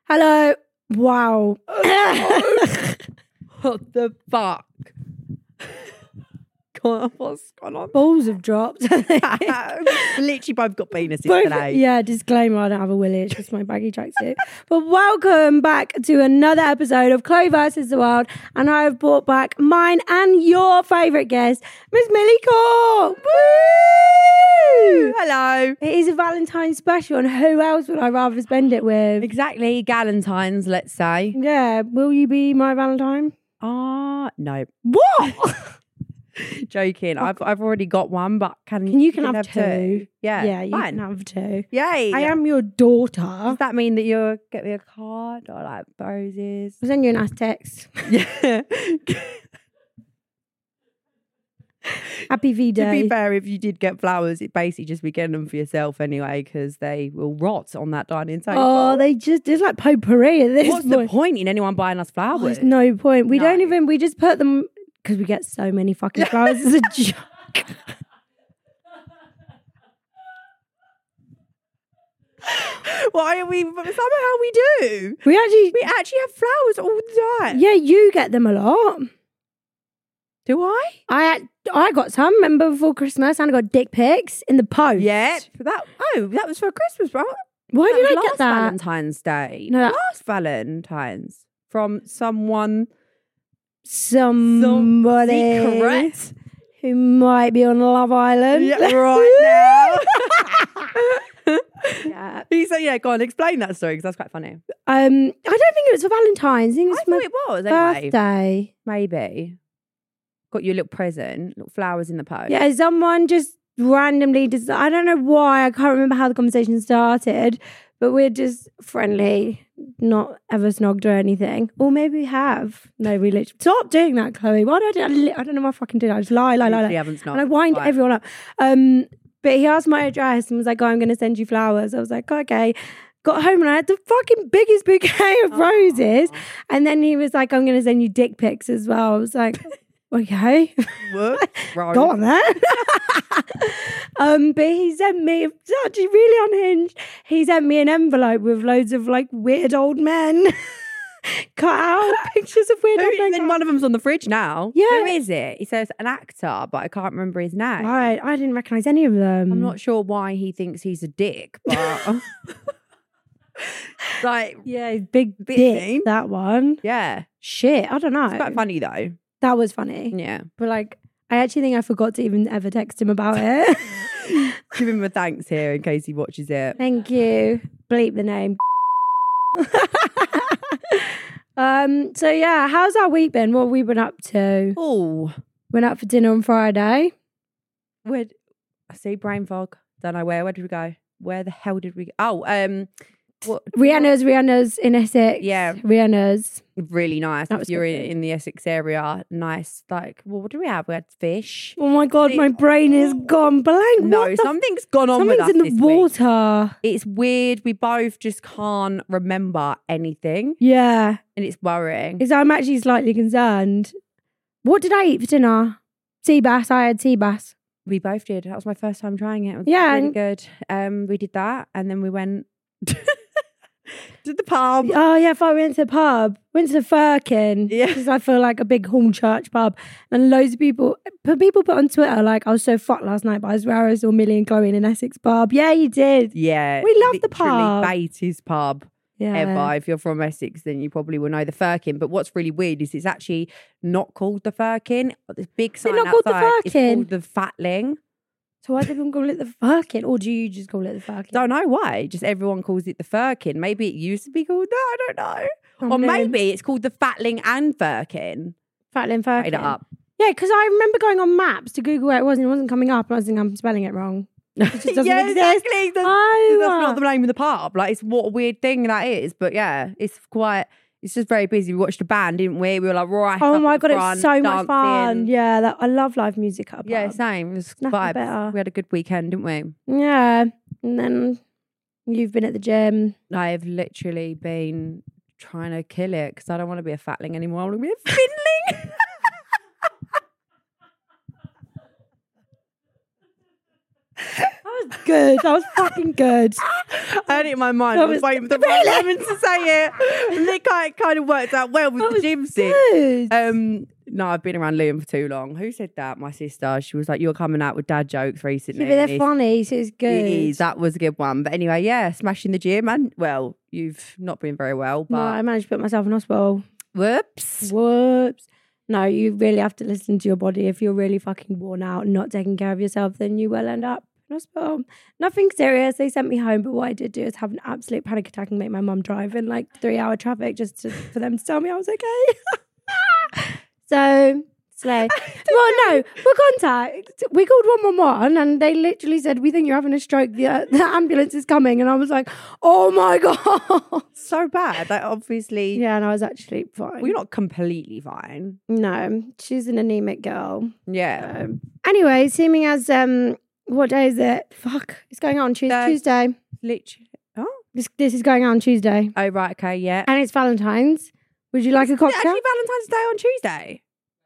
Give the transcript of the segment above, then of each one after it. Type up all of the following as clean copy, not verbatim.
Hello. Wow. What the fuck? What's gone on? Balls have dropped. Literally both got penises today. Yeah, disclaimer, I don't have a willy, it's just my baggy tracksuit. But welcome back to another episode of Chloe versus the World. And I have brought back mine and your favourite guest, Miss Millie Core. Woo! Hello. It is a Valentine's special, and who else would I rather spend it with? Exactly. Galentine's, let's say. Yeah, will you be my Valentine? No. What? Joking. I've already got one, but you can have two. Yeah. Yeah, you fine. can have two. Yay. I am your daughter. Does that mean that you'll get me a card or like roses? I'll send you a nice text. Yeah. Happy V-Day. To be fair, if you did get flowers, it basically just be getting them for yourself anyway, because they will rot on that dining table. Oh, it's like potpourri at this What's point. the point in anyone buying us flowers? There's no point. We No. we just put them, because we get so many fucking flowers as a joke. Why are we? Somehow we do. We actually have flowers all the time. yeah, you get them a lot. Do I? I got some, remember, before Christmas, and I got dick pics in the post. Yeah. That was for Christmas, bro. Why did That I was get last that? Valentine's Day. No, that- Last Valentine's from someone. Somebody Secret. who might be on Love Island. Yeah, right now. Yeah. He said, "Yeah, go on, explain that story because that's quite funny." I don't think it was for Valentine's. I think it was I thought it was anyway. birthday. Maybe got you a little present, little flowers in the post. Yeah, someone just randomly I don't know why, I can't remember how the conversation started, but we're just friendly, not ever snogged or anything. Or maybe we have. No, we literally stop doing that, Chloe. Why don't I don't know why I fucking do that. I just lie. Literally haven't And I wind Right. everyone up. But he asked my address and was like, "Oh, I'm going to send you flowers." I was like, "Okay." Got home and I had the fucking biggest bouquet of roses. And then he was like, "I'm going to send you dick pics as well." I was like, "Okay." Whoops, right. Go on then. But he sent me, it's actually really unhinged, he sent me an envelope with loads of like weird old men cut out pictures of weird old men. Then one of them's on the fridge now. Yeah. Who is it? He says an actor, but I can't remember his name. Right, I didn't recognise any of them. I'm not sure why he thinks he's a dick, but like, Yeah, big Bit dick, mean. that one. yeah, Shit, I don't know. it's quite funny though. That was funny. Yeah, But like, I actually think I forgot to even ever text him about it. give him a thanks here in case he watches it. Thank you. Bleep the name. So yeah, how's our week been? What have we been up to? Oh, Went out for dinner on Friday. where? I see brain fog. Don't know where. Where did we go? Where the hell did we go? Oh, what? Rihanna's in Essex. Yeah. Rihanna's. Really nice. That If was you're good food. in the Essex area, nice. Like, well, what do we have? We had fish. Oh my God, my brain is gone blank. No, What the something's gone on with Something's us in the this week. water. It's weird. We both just can't remember anything, Yeah. and it's worrying. Because I'm actually slightly concerned. What did I eat for dinner? Sea bass. I had sea bass. We both did. That was my first time trying it. It was Yeah, really and- good. We did that, and then we went to the pub. Oh yeah, if I went to the pub, went to the Firkin, Yeah. because I feel like a big home church pub, and loads of people put on Twitter like, "I was so fucked last night, but I swear I saw Millie and Chloe in an Essex pub." Yeah, you did. Yeah, We love the literally pub. Bates's pub. Yeah, Ever. If you're from Essex, then you probably will know the Firkin. But what's really weird is it's actually not called the Firkin. This big sign not called the outside is Firkin? called the Fatling. So why do people call it the Firkin, or do you just call it the Firkin? Don't know why. Just everyone calls it the Firkin. Maybe it used to be called that. I don't know. Oh, Or no. maybe it's called the Fatling and Firkin. Fatlin Firkin. Made it up. Yeah, because I remember going on maps to Google where it was, and it wasn't coming up, and I was thinking I'm spelling it wrong. It just doesn't yeah, exist. exactly. That's Oh, not the name of the pub. Like, it's what a weird thing that is. But yeah, it's just very busy. We watched a band, didn't we? We were like, right. Oh up my at the God, it was front, so much fun. dancing. Yeah, I love live music at a pub. Yeah, same. It was Nothing vibes. better. We had a good weekend, didn't we? Yeah, and then you've been at the gym. I have literally been trying to kill it because I don't want to be a fatling anymore. I want to be a finling. I was good. That was fucking good. I had it in my mind. I was waiting for the right moment to say it. And it kind of worked out well with the gym stick. Good. No, I've been around Liam for too long. Who said that? My sister. She was like, you're coming out with dad jokes recently. Yeah, but they're funny, so it's good. It is. That was a good one. But anyway, yeah, smashing the gym. And, well, you've not been very well. But No, I managed to put myself in hospital. Whoops. No, you really have to listen to your body. If you're really fucking worn out and not taking care of yourself, then you will end up in hospital. Nothing serious. They sent me home, but what I did do is have an absolute panic attack and make my mum drive in like 3-hour traffic for them to tell me I was okay. So, slay. Well, no, for contact, we called 111 and they literally said, we think you're having a stroke. The ambulance is coming. And I was like, oh my God. So bad. Like, obviously. Yeah, and I was actually fine. Well, you're not completely fine. No, she's an anemic girl. Yeah. Anyway, seeming as, what day is it? Fuck, it's going on Tuesday. Literally. Oh. This is going on Tuesday. Oh, right. Okay. Yeah. And it's Valentine's. Would you like a cocktail? Actually, Valentine's Day on Tuesday.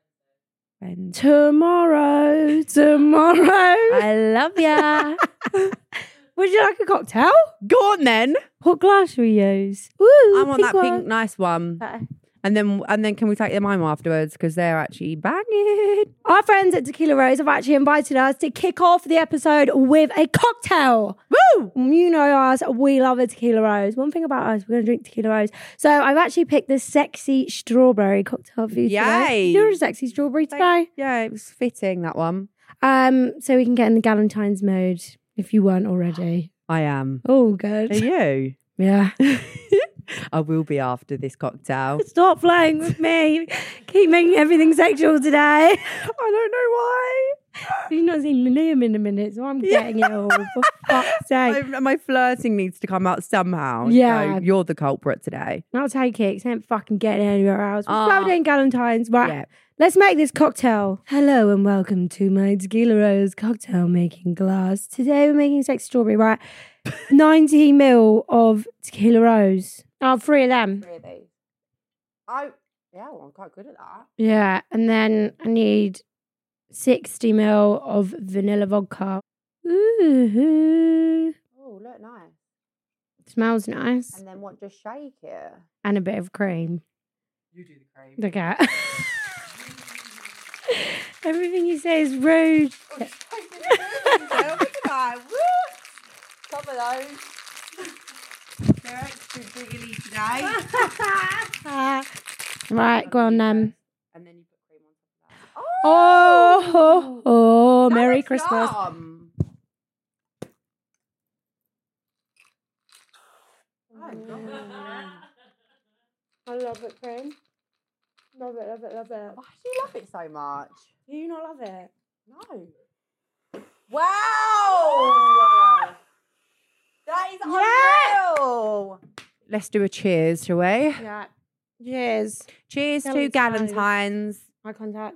Tomorrow. I love ya. Would you like a cocktail? Go on then. What glass should we use? Woo, I want that one. pink, nice one. Okay. And then can we take them home afterwards? Because they're actually banging. Our friends at Tequila Rose have actually invited us to kick off the episode with a cocktail. Woo! You know us, we love a Tequila Rose. One thing about us, we're going to drink Tequila Rose. So I've actually picked the sexy strawberry cocktail for you today. Yay. You're a sexy strawberry today. Yeah, it was fitting, that one. So we can get in the Galentine's mode if you weren't already. I am. Oh, good. Are you? Yeah. I will be after this cocktail. Stop playing with me. Keep making everything sexual today. I don't know why. You've not seen Liam in a minute, so I'm getting it all. For fuck's sake. My flirting needs to come out somehow. Yeah. So you're the culprit today. I'll take it. It's not fucking getting anywhere else. We're Ah. floating Galentine's. Right. Yeah. Let's make this cocktail. Hello and welcome to my Tequila Rose cocktail making glass. Today we're making sexy strawberry, right? 90 ml of Tequila Rose. Oh, 3 of them. 3 of these. I'm quite good at that. Yeah. And then I need 60 ml of vanilla vodka. Ooh. Oh, look nice. Smells nice. And then what? Just shake it. And a bit of cream. You do the cream. Look at everything you say is rude. Look at that. Woo! Some of those. They're extra jiggly today. Right, go on then. And then you put cream on top of that. Oh, Merry Christmas. Yum. I love it, cream. Love it, love it, love it. Why do you love it so much? Do you not love it? No. Wow! That is unreal. Let's do a cheers, shall we? Yeah. Cheers. Cheers to Galentine's. Galentine's. Eye contact.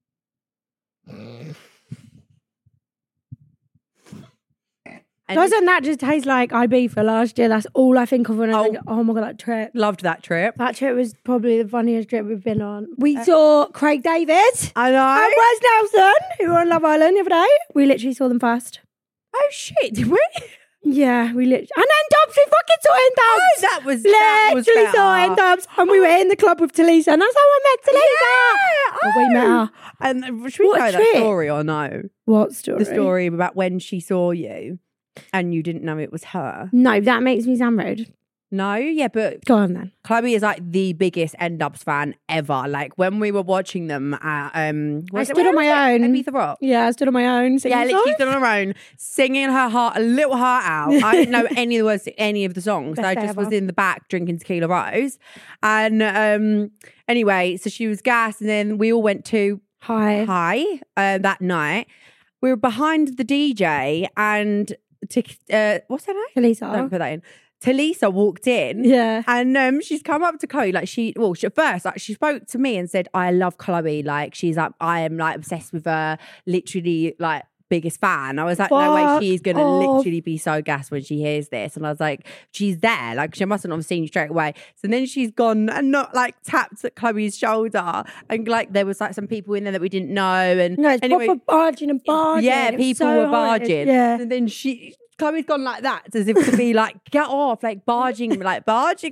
And Doesn't that just taste like IB for last year? That's all I think of when I think, oh my God, that trip. loved that trip. That trip was probably the funniest trip we've been on. We saw Craig David I know. and Wes Nelson, who were on Love Island the other day. We literally saw them first. Oh shit, did we? Yeah, we literally. And then Dubs, we fucking saw in Dubs. Oh, that was Literally saw in Dubs. And we were in the club with Talisa. And that's how I met Talisa. Yeah, Well, we met her. And should we What a know that trip. story or no? What story? The story about when she saw you and you didn't know it was her. No, that makes me sound rude. No, yeah, but Go on then. Chloe is like the biggest N-Dubs fan ever. Like when we were watching them at I stood on my own. Ibiza Rock. Yeah, I stood on my own. Yeah, literally stood on her own, singing a little heart out. I didn't know any of the words to any of the songs. Best I day just was ever. in the back drinking Tequila Rose. And anyway, so she was gassed and then we all went to Hi. that night. We were behind the DJ and what's her name? Talisa. Don't put that in. Talisa walked in. Yeah. And she's come up to Chloe, like she at first, like she spoke to me and said, I love Chloe. Like she's like, I am like obsessed with her, literally like biggest fan. I was like, no way, Fuck she's gonna off. literally be so gassed when she hears this. And I was like, she's there, like she mustn't have seen you straight away. So then she's gone and not like tapped at Chloe's shoulder, and like there was like some people in there that we didn't know. And No, it's anyway, proper barging and barging. yeah, It was people so were horrid. barging. Yeah. And then Chloe's gone like that, as if to be like, get off, like barging me. And then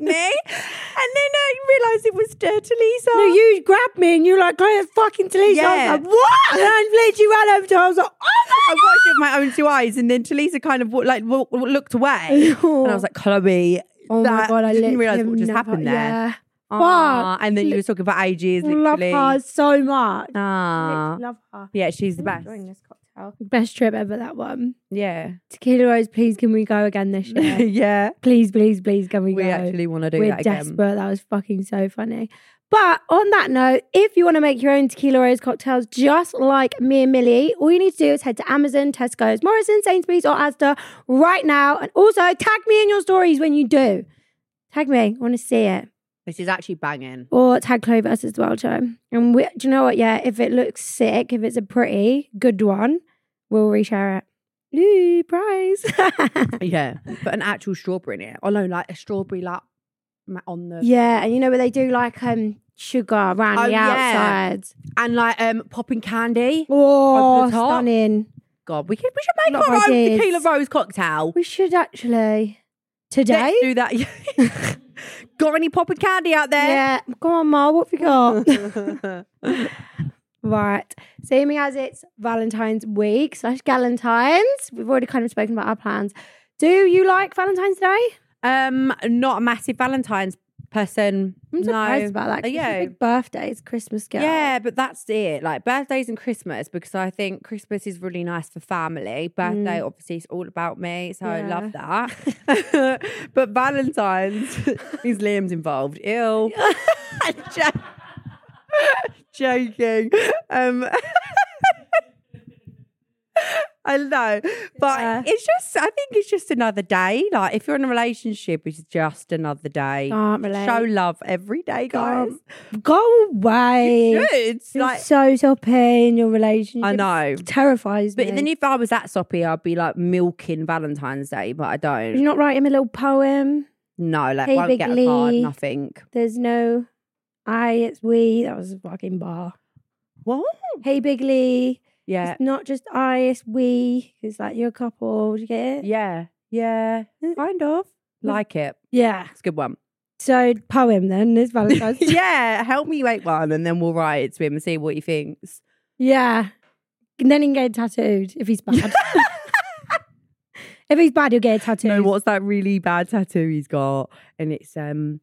I realised it was Talisa. No, you grabbed me and you were like, go ahead, fucking Talisa. Yeah. I was like, what? And I literally ran over to her. I was like, I watched it with my own 2 eyes, and then Talisa kind of looked away. And I was like, Chloe, oh my God, I didn't realise literally what just never- happened there. Yeah. Ah, and then you were talking for ages, Love literally. her so much. Ah, Love her. yeah, she's the best. Enjoying this cocktail. Best trip ever, that one. Yeah. Tequila Rose, please can we go again this year? Yeah. Please, please, please can we go? We actually want to do We're that again. desperate. That was fucking so funny. But on that note, if you want to make your own Tequila Rose cocktails just like me and Millie, all you need to do is head to Amazon, Tesco's, Morrison, Sainsbury's or Asda right now. And also tag me in your stories when you do. Tag me. I want to see it. This is actually banging. Or tag Clovis as well, Joe. And do you know what? Yeah, if it looks sick, if it's a pretty good one, we'll reshare it. Ooh, prize. Yeah. But an actual strawberry in it. Oh no, like a strawberry on the... Yeah, and you know where they do like sugar around the outside. And like popping candy. Oh, over the top. stunning. God, we should make Lot of our own ideas. Tequila Rose cocktail. We should actually. Today? Let's do that. Got any popping candy out there? Yeah. Go on, Ma, what have we got? Right. Seeming as it's Valentine's week / Galentine's, we've already kind of spoken about our plans. Do you like Valentine's Day? Not a massive Valentine's person. I'm surprised no. about that. 'cause Yeah. it's a big birthdays, Christmas girl. Yeah, but that's it. Like birthdays and Christmas, because I think Christmas is really nice for family. Birthday, obviously, is all about me, so I love that. But Valentine's is Liam's involved. Ew. Joking. I know, but it's just, I think it's just another day. Like if you're in a relationship, it's just another day. Can't relate. Show love every day, guys. Go away. You should. You're Like, so soppy in your relationship. I know. It terrifies me. But then if I was that soppy, I'd be like milking Valentine's Day, but I Did you don't. not write him a little poem? No, like Hey, won't Big get a card, Lee. nothing. There's no I, it's we. That was a fucking bar. What? Hey, Bigley. Yeah. It's not just I, it's we. It's like you're a couple. Do you get it? Yeah. Yeah. Kind of. Like it. Yeah. It's a good one. So, poem then. It's Valentine's Day. Yeah. Help me make one and then we'll write it to him and see what he thinks. Yeah. And then he can get it tattooed if he's bad. If he's bad, he'll get it tattooed. No, what's that really bad tattoo he's got? And it's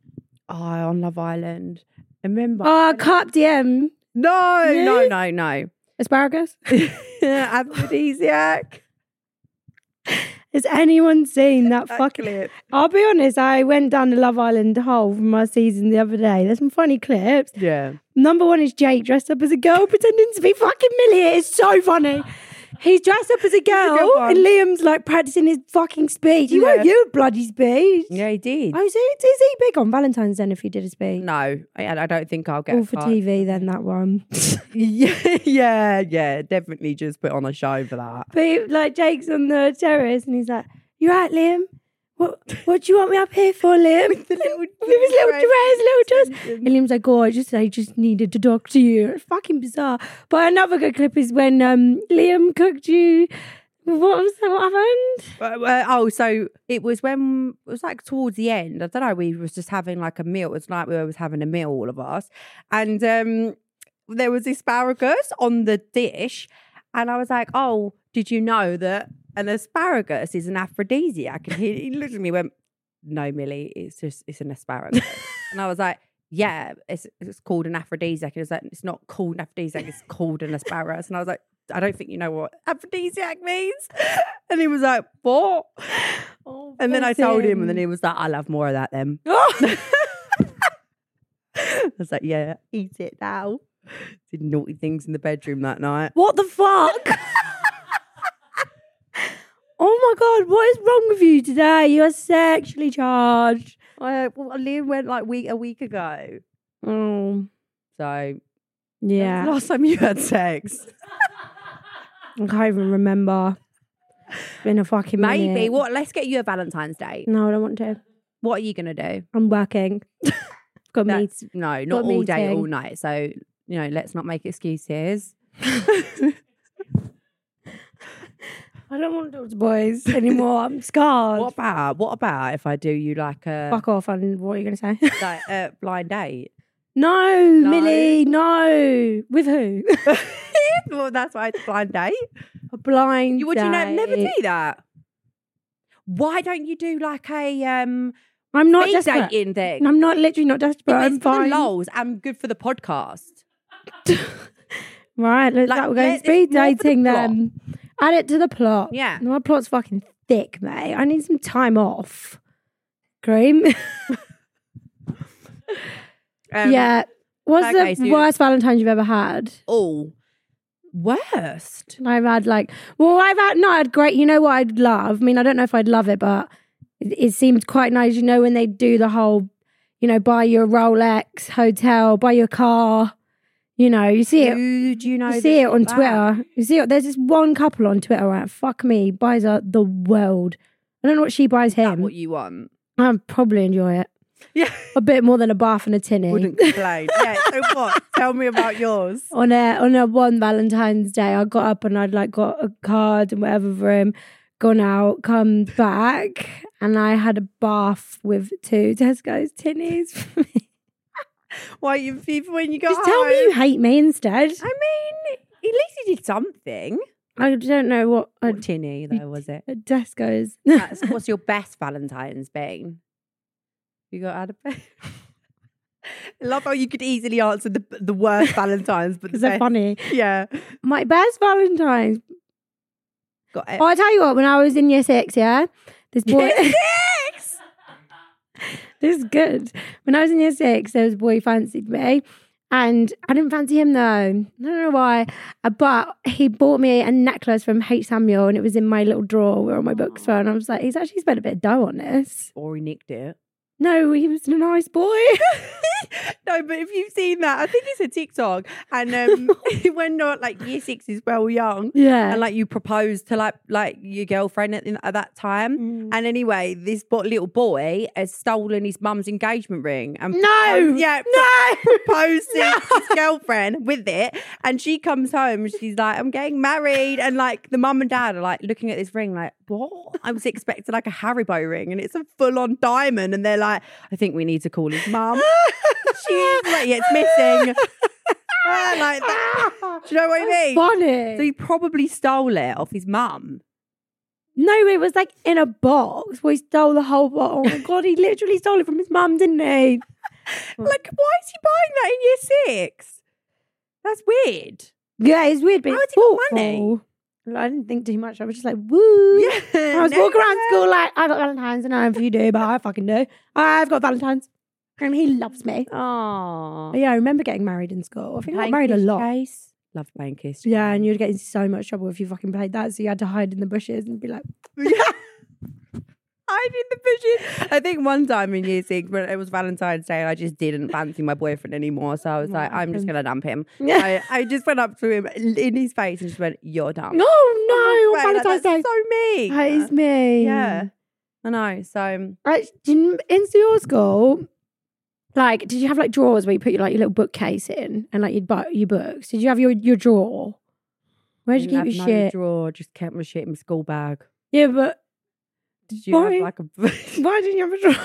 on Love Island. Remember? Oh, Cup DM. No. Asparagus. Aphrodisiac. Has anyone seen that fucking... clip. I'll be honest, I went down the Love Island hole from my season the other day. There's some funny clips. Yeah. Number one is Jake dressed up as a girl pretending to be fucking Millie. It's so funny. He's dressed up as a girl one. and Liam's like practicing his fucking speech. He Yeah. wrote you a bloody speech. Yeah, he did. Oh, is he big on Valentine's then if he did a speech? No, I don't think I'll get All a for card. TV then, that one. yeah. Definitely just put on a show for that. But like Jake's on the terrace and he's like, "You right, Liam? What do you want me up here for, Liam?" With his little dress. And Liam's like, "Oh, I just needed to talk to you." It's fucking bizarre. But another good clip is when Liam cooked you. What happened? So it was like towards the end. I don't know. We was just having like a meal. It was like we was having a meal, all of us, and there was asparagus on the dish, and I was like, "Oh, did you know that an asparagus is an aphrodisiac?" And he looked at me and went, "No, Millie, it's an asparagus." And I was like, "Yeah, it's called an aphrodisiac." And he was like, "It's not called an aphrodisiac, it's called an asparagus." And I was like, "I don't think you know what aphrodisiac means." And he was like, "What?" Oh, And then I told him, and then he was like, "I'll have more of that then." I was like, "Yeah, eat it now." Did naughty things in the bedroom that night. What the fuck? Oh my God, what is wrong with you today? You are sexually charged. Liam went like a week ago. Oh, So yeah. last time you had sex. I can't even remember. It's been a fucking Maybe. minute. What? Let's get you a Valentine's date. No, I don't want to. What are you going to do? I'm working. Got me. No, not got all day, meeting. all night. So, let's not make excuses. I don't want to talk to boys anymore. I'm scarred. What about if I do you like a Fuck off. And what are you going to say? like a blind date? No, Millie. No. With who? Well, that's why it's a blind date. A blind Would you date. never do that? Why don't you do like a I'm not speed desperate. dating thing? I'm not literally not desperate. I'm It's for the fine. lols and good for the podcast. Right, looks Like, like we're going it's speed more for the dating plot. then. Add it to the plot. Yeah. My plot's fucking thick, mate. I need some time off. Cream. Yeah. What's okay, the so- worst Valentine's you've ever had? Oh, worst. I've had I had great, you know what I'd love? I mean, I don't know if I'd love it, but it seemed quite nice, when they do the whole, buy your Rolex hotel, buy your car, you see it. Who do you know? You see it on that? Twitter. You see it. There's this one couple on Twitter, right? Fuck me, buys her the world. I don't know what she buys Is that him. what you want? I'd probably enjoy it. Yeah. A bit more than a bath and a tinny. Wouldn't complain. Yeah. So what? Tell me about yours. On a one Valentine's Day, I got up and I'd got a card and whatever for him, gone out, come back, and I had a bath with 2 Tesco's tinnies for me. Why you people when you go Just tell me you hate me instead. I mean, at least you did something. I don't know what What tinny though was it? a Tesco's. What's your best Valentine's been? You got out of bed. I love how you could easily answer the worst Valentine's, but the Because they're best. funny. Yeah. My best Valentine's. Got it. Oh, I tell you what, when I was in year 6, yeah, this boy. Year 6? This is good. When I was in year 6, there was a boy who fancied me. And I didn't fancy him though. I don't know why. But he bought me a necklace from H. Samuel and it was in my little drawer where all my books were. And I was like, he's actually spent a bit of dough on this. Or he nicked it. No, he was a nice boy. No, but if you've seen that, I think it's a TikTok. And when year 6 is well young. Yeah. And you propose to like your girlfriend at that time. And anyway, this little boy has stolen his mum's engagement ring and No! proposed to his girlfriend with it. And she comes home and she's like, I'm getting married. And the mum and dad are looking at this ring what? I was expecting a Haribo ring and it's a full-on diamond. And they're like, I think we need to call his mum. She's like, yeah, it's missing. Like that. Do you know what I mean? Funny. So he probably stole it off his mum. No, it was in a box where he stole the whole box. Oh my God, he literally stole it from his mum, didn't he? Why is he buying that in year 6? That's weird. Yeah, it's weird, but How it's has he got money? thoughtful. I didn't think too much. I was just like, woo. Yeah. I was walking around school like, I got Valentine's. I don't know if you do, but I fucking do. I've got Valentine's. And he loves me. Oh. But yeah, I remember getting married in school. I think I got married a lot. Love playing Kiss. Yeah, and you'd get in so much trouble if you fucking played that. So you had to hide in the bushes and be like, Hide in the bushes. I think one time in year 6 when it was Valentine's Day, I just didn't fancy my boyfriend anymore. So I was like, I'm just gonna dump him. Yeah. I just went up to him in his face and just went, "You're dumb." no, Right, Valentine's Day. that's so mean. That is me. Yeah, I know. So Right, in your school, did you have drawers where you put your little bookcase in and you'd buy your books? Did you have your drawer? Where'd you keep your shit? Drawer, just kept my shit in my school bag. Yeah, but Did you Why? have why didn't you have a drawer?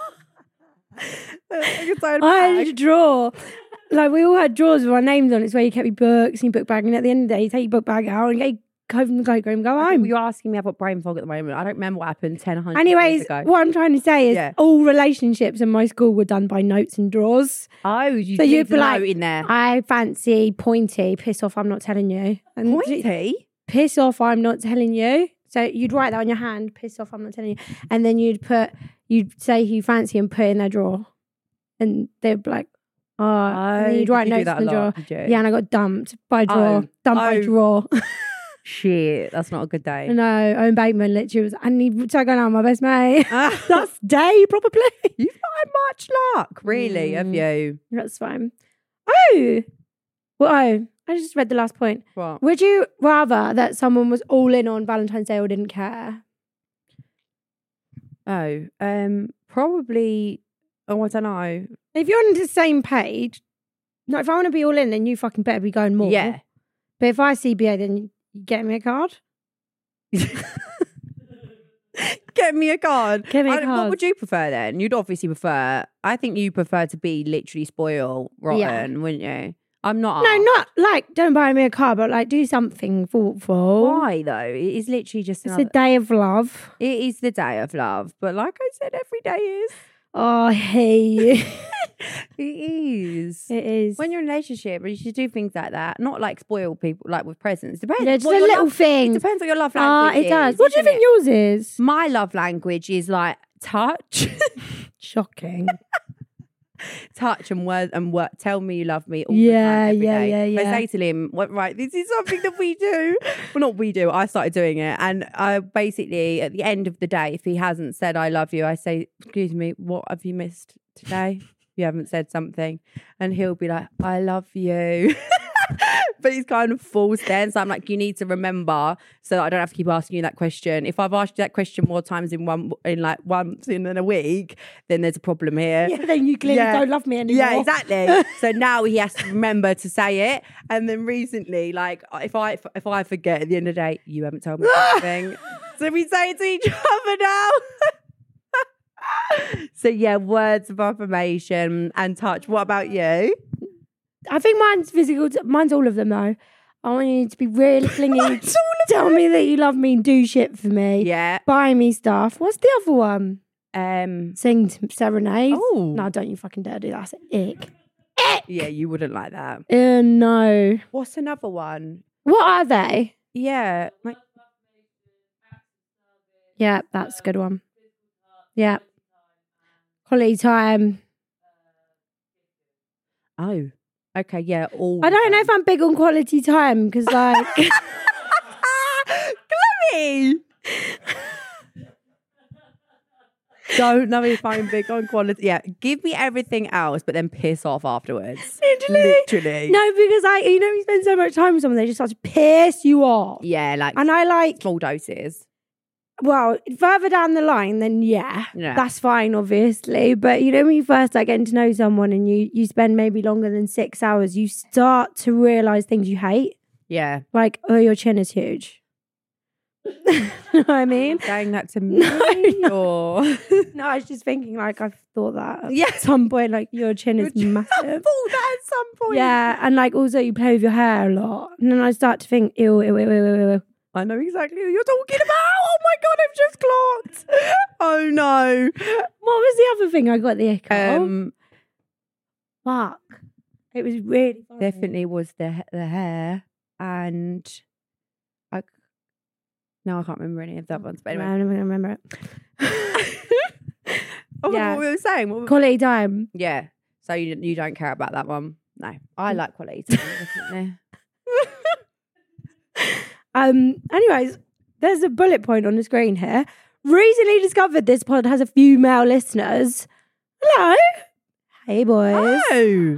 I had a bag? drawer. We all had drawers with our names on it. It's where you kept your books and your book bag. And at the end of the day, you take your book bag out and go from the cloakroom, go home. You're asking me, I've got brain fog at the moment. I don't remember what happened 100 years Anyways, ago. what I'm trying to say is Yeah. all relationships in my school were done by notes and drawers. Oh, you So so you'd the be note in there. I fancy Pointy. Piss off, I'm not telling you. And Pointy? piss off, I'm not telling you. So you'd write that on your hand, piss off, I'm not telling you. And then you'd say who you fancy and put it in their drawer. And they'd be like, and then you'd write notes in the drawer. Yeah, and I got dumped by drawer. By drawer. Shit, that's not a good day. No, Owen Bateman literally was, and he started going out my best mate. Ah. That's day, probably. You've not had much luck, really, have you? That's fine. Oh, well, I just read the last point. What? Would you rather that someone was all in on Valentine's Day or didn't care? Oh, probably. Oh, I don't know. If you're on the same page, no, if I want to be all in, then you fucking better be going more. Yeah. But if I CBA, then you get me a card. Get me a card. Get me a What card. would you prefer then? You'd obviously prefer. I think you prefer to be literally spoiled rotten, wouldn't you? I'm not. No, not like don't buy me a car, but like do something thoughtful. Why though? It is literally just It's another. a day of love. It is the day of love, but like I said, every day is. Oh, hey. It is. It is. When you're in a relationship, you should do things like that. Not like spoil people, like with presents. Depends. Yeah, just what a your little love- thing. It depends what your love Ah, language it does. is, What do you isn't think it? yours is? My love language is like touch, Shocking. touch and word. Tell me you love me. All Yeah, the time, every yeah, day. yeah, yeah. I say to him, right, this is something that we do. Well, not we do. I started doing it, and I basically at the end of the day, if he hasn't said I love you, I say, excuse me, what have you missed today? You haven't said something, and he'll be like, I love you. But he's kind of false then. So I'm like, you need to remember so that I don't have to keep asking you that question. If I've asked you that question more times once in a week, then there's a problem here. Yeah, then you clearly don't love me anymore. Yeah, exactly. So now he has to remember to say it. And then recently, like if I forget at the end of the day, you haven't told me anything. So we say it to each other now. So yeah, words of affirmation and touch. What about you? I think mine's physical. Mine's all of them though. I want you to be really clingy. Tell me that you love me and do shit for me. Yeah. Buy me stuff. What's the other one? Sing serenades. Oh. No, don't you fucking dare do that. That's an ick. Yeah, you wouldn't like that. No. What's another one? What are they? Yeah. Like, Yeah, that's a good one. Yeah. Quality time. oh. Okay, yeah. All I don't know if I'm big on quality time because like Chloe! Don't know if I'm big on quality. Yeah, give me everything else, but then piss off afterwards. Literally. no, because you spend so much time with someone, they just start to piss you off. Yeah, like And I like, small doses. well, further down the line, then Yeah. that's fine, obviously. But when you first start getting to know someone and you spend maybe longer than 6 hours, you start to realise things you hate. Yeah. Like, oh, your chin is huge. You know what I mean? Saying that to me or No, I was just thinking, like, I've thought that Yeah. at some point, like, your chin is massive. thought that at some point. Yeah, and like also you play with your hair a lot. And then I start to think, ew, ew, ew, ew, ew, ew. I know exactly who you're talking about. Oh my god, I've just clocked. Oh no. What was the other thing I got the ick of? Fuck. It was really funny. Definitely was the hair, and I can't remember any of that ones. But anyway, I'm not gonna remember it. oh, Yeah. what we were saying. Quality time. Yeah. So you don't care about that one? No, I like quality time, definitely. Anyways, there's a bullet point on the screen here. Recently discovered this pod has a few male listeners. Hello. Hey boys. Oh,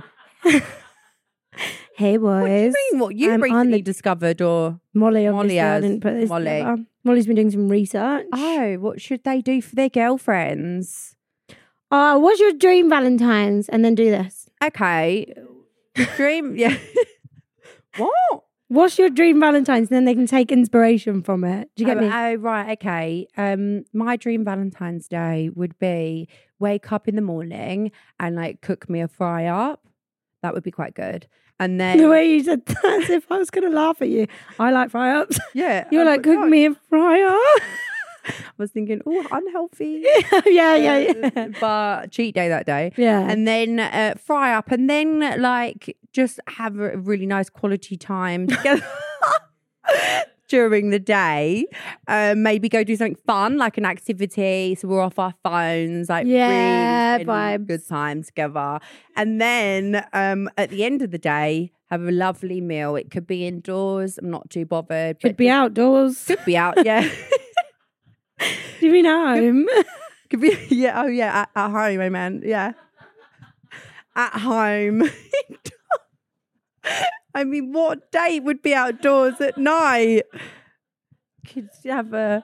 Hey what do you boys. mean? What you I'm on recently the- discovered, or Molly, obviously, Molly I has. didn't put this Molly. together. Molly's been doing some research. what should they do for their girlfriends? What's your dream Valentine's? And then do this. Okay, dream. Yeah. What? What's your dream Valentine's? And then they can take inspiration from it. Do you get me? Oh, right. Okay. My dream Valentine's Day would be wake up in the morning and like cook me a fry up. That would be quite good. And then The way you said that, as if I was going to laugh at you. I like fry ups. yeah, You're like, cook me a fry up. I was thinking, oh, unhealthy. yeah. But cheat day that day. Yeah. And then fry up and then like just have a really nice quality time together during the day. Maybe go do something fun, like an activity. So we're off our phones, like Yeah, really spending vibes. good time together. And then at the end of the day, have a lovely meal. It could be indoors. I'm not too bothered. Could but be outdoors. Could be out, yeah. Could be home. Could be, yeah. Oh, yeah. At home, amen. Yeah. At home. I mean, what date would be outdoors at night? Could you have a...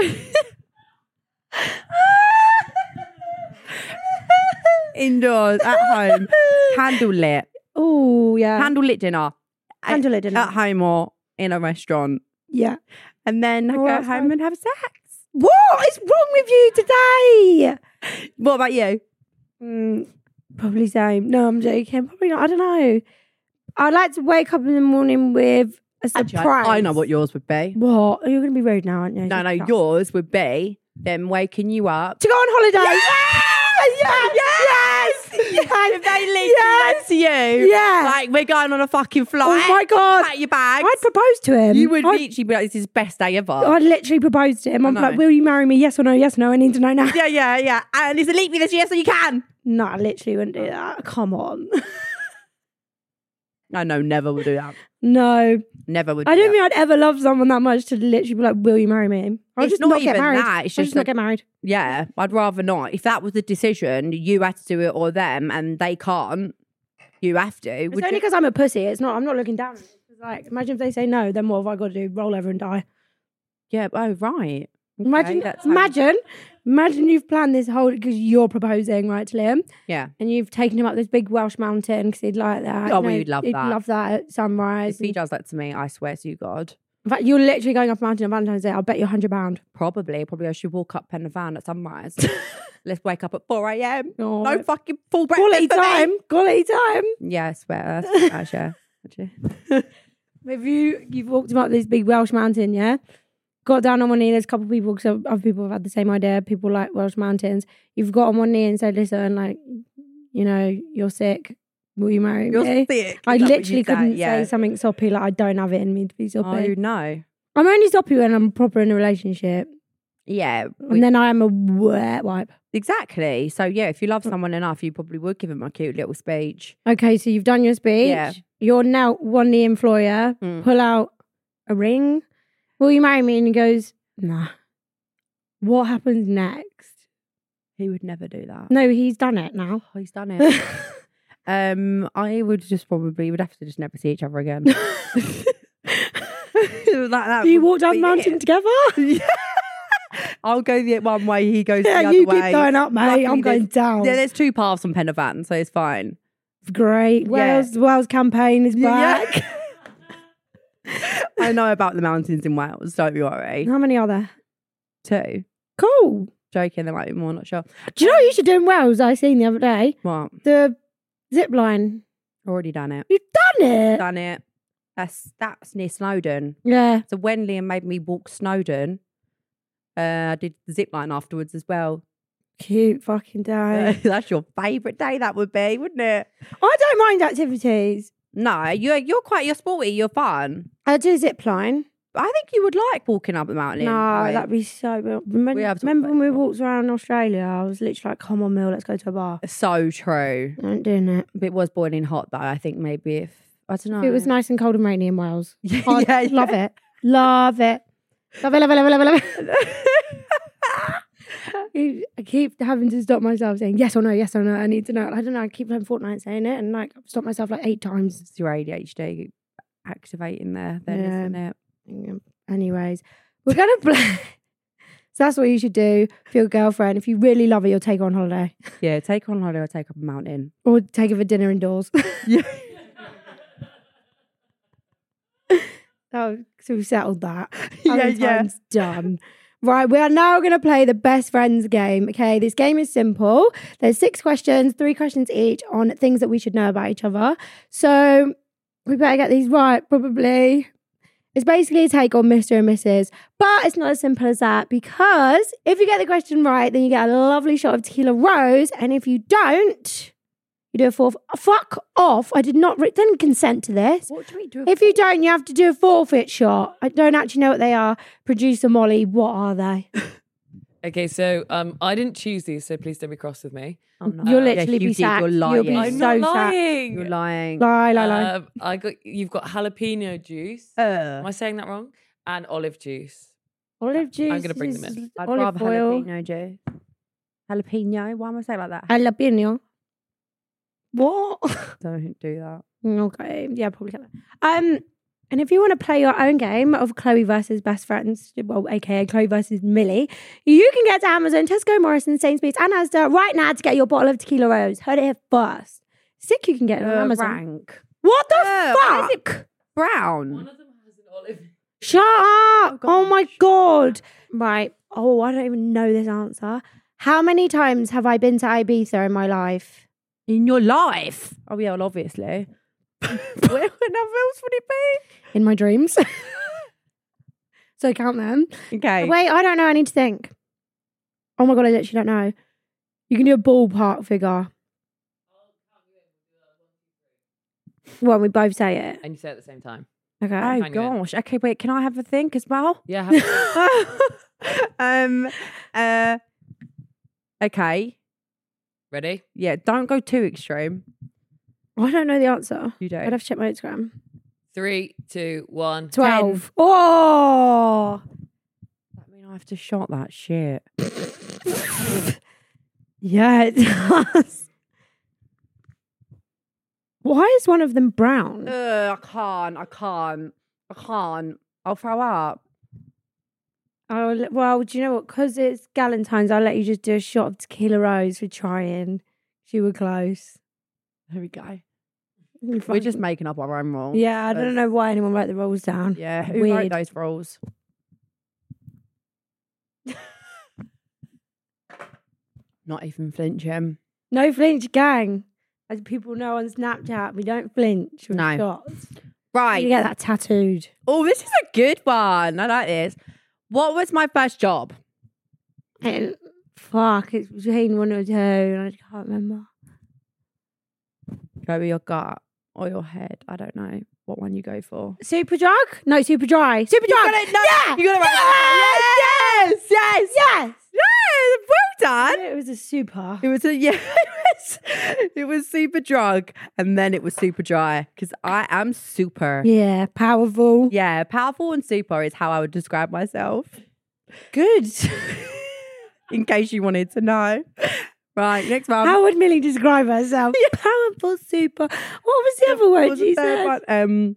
Indoors, at home, candlelit. Oh, yeah. Candlelit dinner. Candlelit dinner. At home or in a restaurant. Yeah. And then Oh, go that's home fine. and have sex. What is wrong with you today? What about you? Probably same. No, I'm joking. Probably not. I don't know. I'd like to wake up in the morning with a surprise. Actually, I know what yours would be. What? You're going to be rude now, aren't you? No, Shut up. yours would be them waking you up. To go on holiday. Yes! If they literally said to you, Yeah. like, we're going on a fucking flight. Oh my God. Pack your bags. I'd propose to him. You would I'd, literally be like, this is the best day ever. I'd literally propose to him. I'm I like, know. will you marry me? Yes or no? Yes or no. I need to know now. Yeah. And is it leak me this year so you can? No, I literally wouldn't do that. Come on. No, never would do that. No. Never would do I don't that. think I'd ever love someone that much to literally be like, will you marry me? I'll It's just not not get even married. that, it's I'll just not that- get married. Yeah, I'd rather not. If that was the decision, you had to do it or them, and they can't, you have to. It's Would only you- because I'm a pussy. It's not. I'm not looking down. It's like, imagine if they say no, then what have I got to do? Roll over and die. Yeah, oh, right. Okay, Imagine, that's how- imagine you've planned this whole because you're proposing, right, to Liam, Yeah. and you've taken him up this big Welsh mountain because he'd like that. Oh, well, you'd love he'd that. love that at sunrise. If he does that to me, I swear to you, God. In fact, you're literally going up a mountain on Valentine's Day. I'll bet you £100. Probably I should walk up Pen y Fan at sunrise. Let's wake up at 4 a.m. Oh, No fucking full breakfast quality for me. time. Quality time. Yeah, I swear. That's actually. If you've walked him up this big Welsh mountain, yeah, got down on one knee. There's a couple of people, because other people have had the same idea. People like Welsh mountains. You've got on one knee and said, "Listen, like, you know, you're sick. Will you marry You're me?" sick. I Is that what literally you say? couldn't Yeah. say something soppy. Like, I don't have it in me to be soppy. Oh, no. I'm only soppy when I'm proper in a relationship, Yeah. and then I am a wet wipe. Exactly. So, yeah, if you love someone enough, you probably would give them a cute little speech. Okay, so you've done your speech. Yeah. You're now one knee employer. Mm. Pull out a ring. Will you marry me? And he goes, nah. What happens next? He would never do that. No, he's done it now. Oh, he's done it. I would just probably would have to just never see each other again. That Do you would walk down be the mountain it. together? I'll go the one way, he goes the Yeah, other you way. keep going up, mate. Luckily, I'm going down. Yeah, there's 2 paths on Pen y Fan, so it's fine. Great. Yeah. Wales campaign is back. I know about the mountains in Wales, don't you worry. How many are there? 2. Cool. Joking, there might be more, not sure. Do you know what you should do in Wales? I seen the other day What? the zip line. Already done it. You've done it. Done it. That's near Snowdon. Yeah. So when Liam made me walk Snowdon, I did the zip line afterwards as well. Cute fucking day. That's your favourite day, that would be, wouldn't it? I don't mind activities. No, you're sporty, you're fun. I do zip line. I think you would like walking up the mountain. No, right? that'd be so. We have talked Remember when about we it before. walked around Australia? I was literally like, "Come on, Mill, let's go to a bar." So true. I ain't doing it. It was boiling hot though. I think maybe if I don't know. If it was nice and cold and rainy in Wales. Yeah, I'd love it. Love it. Love it, love it, love it, love it, love it. I keep having to stop myself saying yes or no, yes or no. I need to know. I don't know. I keep playing Fortnite saying it and like I've stopped myself like 8 times. It's your ADHD activating there, then Yeah. isn't it? Yeah. Anyways, we're going to play. So that's what you should do for your girlfriend. If you really love her, you'll take her on holiday. Yeah, take her on holiday or take up a mountain. Or take her for dinner indoors. Yeah. Oh, so we've settled that. Yeah, Valentine's done. Right, we are now going to play the best friends game. Okay, this game is simple. There's 6 questions, 3 questions each on things that we should know about each other. So we better get these right, probably. It's basically a take on Mr. and Mrs. But it's not as simple as that because if you get the question right, then you get a lovely shot of tequila rose. And if you don't, you do a forfeit. Fuck off. I didn't consent to this. What do we do? If you don't, you have to do a forfeit shot. I don't actually know what they are. Producer Molly, what are they? Okay, so I didn't choose these, so please don't be cross with me. Oh, no. You'll Yes, literally you be did, sacked. You're You'll be lying. I'm so not sacked. lying. You're lying. Lie. You've got jalapeno juice. Am I saying that wrong? And olive juice. Olive juice. I'm gonna bring them in. is I'd olive rather oil. jalapeno juice. Jalapeno? Why am I saying like that? Jalapeno. What? Don't do that. Okay. Yeah, probably can. And if you want to play your own game of Chloe versus best friends, well, aka Chloe versus Millie, you can get to Amazon, Tesco, Morrison, Sainsbury's, and Asda right now to get your bottle of tequila rose. Heard it here first. Sick, you can get it on Amazon. Rank. What the Why is fuck? it brown? One of them has an olive. Shut up! Oh my gosh. god! Right. Oh, I don't even know this answer. How many times have I been to Ibiza in my life? In your life? Oh yeah, well, obviously. Where else would it be? In my dreams. So count them. Okay. Wait, I don't know. I need to think. Oh my god, I literally don't know. You can do a ballpark figure. Well, we both say it. And you say it at the same time. Okay. Oh Hang on. gosh. Okay, wait. Can I have a think as well? Yeah. Okay. Ready? Yeah. Don't go too extreme. I don't know the answer. You don't. I'd have to check my Instagram. 3, 2, 1. 12. Oh! I mean, I have to shot that shit. Yeah, it does. Why is one of them brown? I can't. I'll throw up. Oh, well, do you know what? Because it's Galentine's, I'll let you just do a shot of tequila rose for trying. You were close. Here we go. You're We're just making up our own rules. Yeah, I don't know why anyone wrote the rules down. Yeah. Who wrote Weird. those rules? Not even flinching. No flinch, gang. As people know on Snapchat, we don't flinch with No. shots. Right. You get that tattooed. Oh, this is a good one. I like this. What was my first job? And fuck, it's between one or two, and I can't remember. Go with your gut or your head. I don't know what one you go for. Super drug? No, super dry. Super drug. got it. No, Yeah. you got it right. Yes. Yes. No, well done. It was a super. It was it was super drug, and then it was super dry because I am super. Yeah, powerful. Yeah, powerful and super is how I would describe myself. Good. In case you wanted to know. Right, next one. How would Millie describe herself? Powerful, super. What was the other word What's she the third said? one?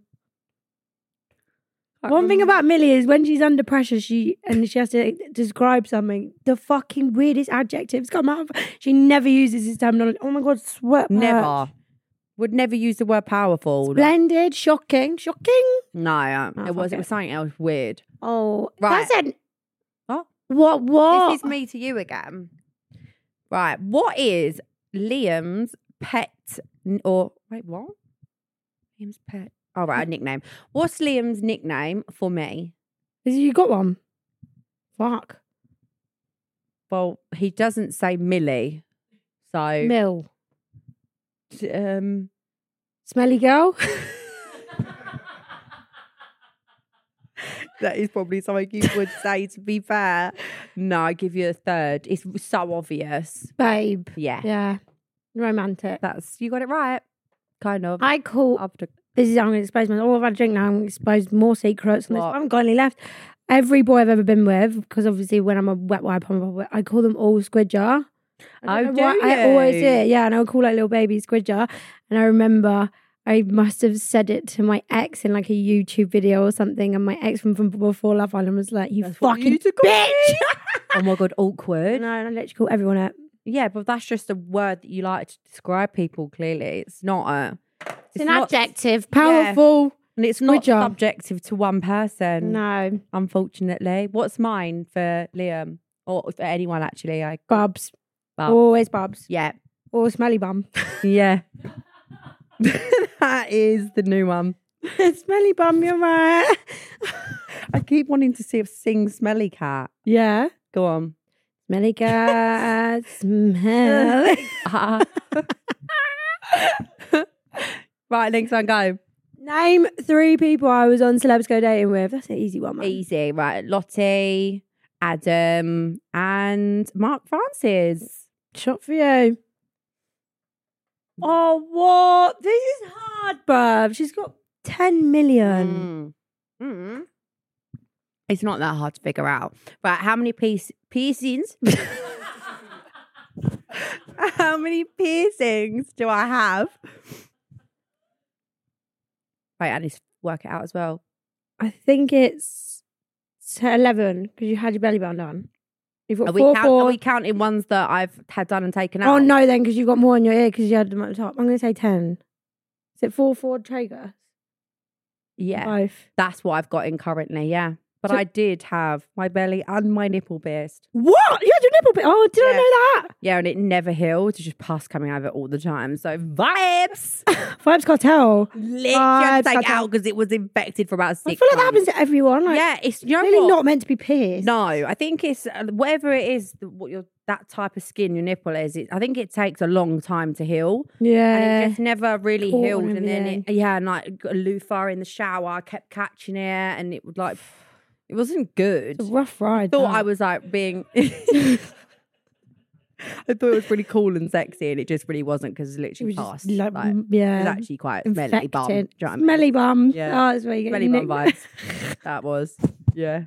One thing about Millie is when she's under pressure, she has to describe something. The fucking weirdest adjectives come out. She never uses this terminology. Oh my god, sweat. Never. Would never use the word powerful. Splendid, shocking. No, Oh, it was fuck it. something else weird. Oh, Right. That's it. What? What? This is me to you again. Right. What is Liam's pet or wait, what? Liam's pet. Oh, right, a nickname. What's Liam's nickname for me? You got one? Fuck. Well, he doesn't say Millie. So Mill. Smelly girl? that is probably something you would say, to be fair. No, I give you a third. It's so obvious. Babe. Yeah. Yeah. Romantic. You got it right. Kind of. I call... Up to This is, I'm going to expose myself. Oh, I've had a drink now. I'm going to expose more secrets. On this. What? I haven't got any left. Every boy I've ever been with, because obviously when I'm a wet wipe, I call them all squid jar. I don't know why. I always do it. Yeah, and I would call like little baby squid jar. And I remember I must have said it to my ex in like a YouTube video or something. And my ex from before Love Island was like, you That's what fucking you took on bitch. me. Oh my God, awkward. And I literally call everyone it. Yeah, but that's just a word that you like to describe people, clearly. It's not a... It's an not- adjective. Powerful. And it's not Squid jar. subjective to one person, No. unfortunately. What's mine for Liam? Or for anyone, actually? Bubs. Bub. Always bubs. Yeah. Or smelly bum. Yeah. That is the new one. Smelly bum, you're right. I keep wanting to see a sing Smelly Cat. Yeah. Go on. Smelly cat, smelly. Right, next one, go. Name 3 people I was on Celebs Go Dating with. That's an easy one, man. Easy. Right, Lottie, Adam, and Mark Francis. Shot for you. Oh, what? This is hard, bruv. She's got 10 million. It's not that hard to figure out. Right, how many piercings? How many piercings do I have? Wait, I need to work it out as well. I think it's 11 because you had your belly band on. You've got Are 4, 4. we counting ones that I've had done and taken out? Oh, no, then, because you've got more in your ear because you had them at the top. I'm going to say 10. Is it 4 tragus? Yeah. Both. That's what I've got in currently, yeah. But So- I did have my belly and my nipple pierced. What? You had your nipple bit? Oh, did I Yeah. know that? Yeah, and it never healed. It's just pus coming out of it all the time. So vibes. Vibes cartel. Literally had to Vibes take it cartel. out because it was infected for about 6 I feel like that months. happens to everyone. Like, Yeah, it's, you know really what? not meant to be pierced. No, I think it's whatever it is, what your that type of skin your nipple is. I think it takes a long time to heal, and Yeah. it just never really Caught healed. on And then everything. and like got a loofah in the shower, I kept catching it, and it would like it wasn't good. It's a rough ride. Thought that. I was like being. I thought it was really cool and sexy, and it just really wasn't because it's It literally was just past. like, Like, it yeah. was actually quite smelly bum. Do you infected. know what I mean? Smelly bum. Yeah. Oh, that's where you get Smelly your bum nick- vibes. That was. Yeah.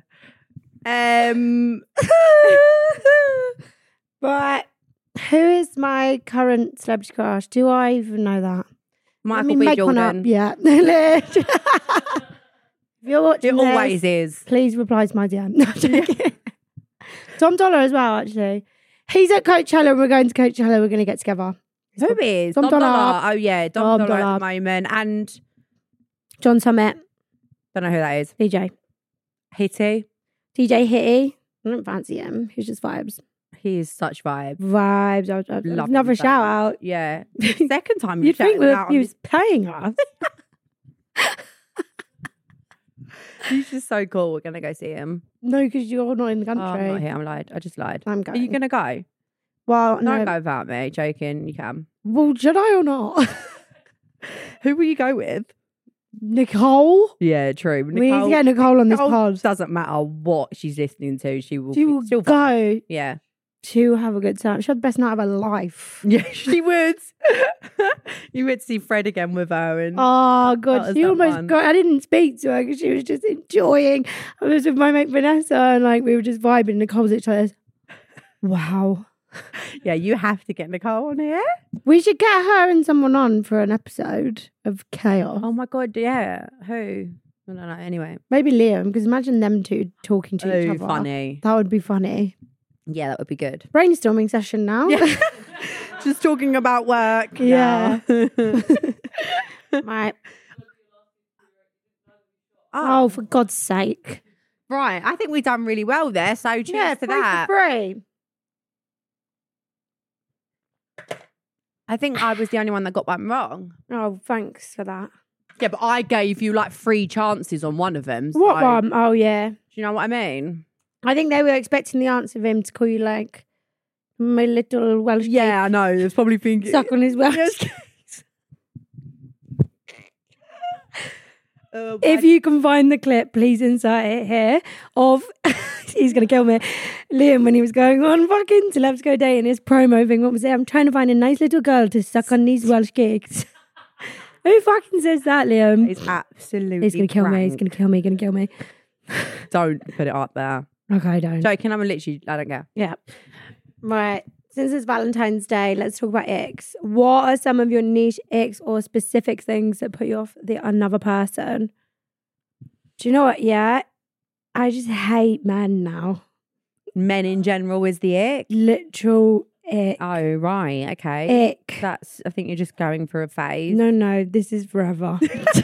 Right. Who is my current celebrity crush? Do I even know that? Michael Let me B. make one up. Jordan. Yeah. If you're watching It this, always is. please reply to my DM. No, I'm joking. Tom Dollar as well, actually. He's at Coachella and we're going to Coachella. We're going to get together. Who is? Dom Dom Dollar. Dollar. Oh yeah, Dom Dom Dollar at Dollar. the moment. And John Summit, don't know who that is. DJ. Hitty. DJ Hitty. I don't fancy him. He's just vibes. He is such vibe. Vibes. Love Another him so shout much. out. Yeah. Second time You'd think out. he was paying us. He's just so cool. We're gonna go see him. No, because you're not in the Oh, country. I'm not here. I'm lied. I just lied. I'm Are going. you gonna go? Well, Don't no. go without me. Joking. You can. Well, should I or not? Who will you go with? Nicole? Yeah, true. We need to get Nicole on this Nicole pod. doesn't matter what she's listening to. She will. She will still go Yeah. to have a good time. She had the best night of her life. Yeah, she would. You would see Fred again with her, and Oh, That God. was She the almost one. got... I didn't speak to her because she was just enjoying. I was with my mate Vanessa and like we were just vibing. Nicole was literally like, wow. yeah, you have to get Nicole on here. We should get her and someone on for an episode of Chaos. Oh my god, yeah. Who? I don't know. Anyway, Maybe Liam, because imagine them two talking to each other. funny. That would be funny. Yeah, that would be good. Brainstorming session now. Yeah. Just talking about work. Yeah. now. Right. Oh, for God's sake. right. I think we've done really well there. So cheers to 3 for that. 3. I think I was the only one that got one wrong. Oh, thanks for that. Yeah, but I gave you like 3 chances on one of them. What so- one? Oh, yeah. Do you know what I mean? I think they were expecting the answer of him to call you like my little Welsh Yeah, I know. It was probably thinking. kid stuck on his Welsh. Yes. kid. If you can find the clip, please insert it here of he's gonna kill me. Liam when he was going on fucking Celebs Go Dating his promo thing. What was it? I'm trying to find a nice little girl to suck on these Welsh gigs. Who fucking says that, Liam? It's absolutely. He's gonna kill me. He's prank. gonna kill me. Gonna kill me. Don't put it up there. Okay, don't. Joking. I'm literally. I don't care. Yeah. Right. Since it's Valentine's Day, let's talk about icks. What are some of your niche icks or specific things that put you off another person? Do you know what? Yeah. I just hate men now. Men in general is the ick. Literal ick. Oh right. Okay. Ick. That's. I think you're just going through a phase. No, this is forever.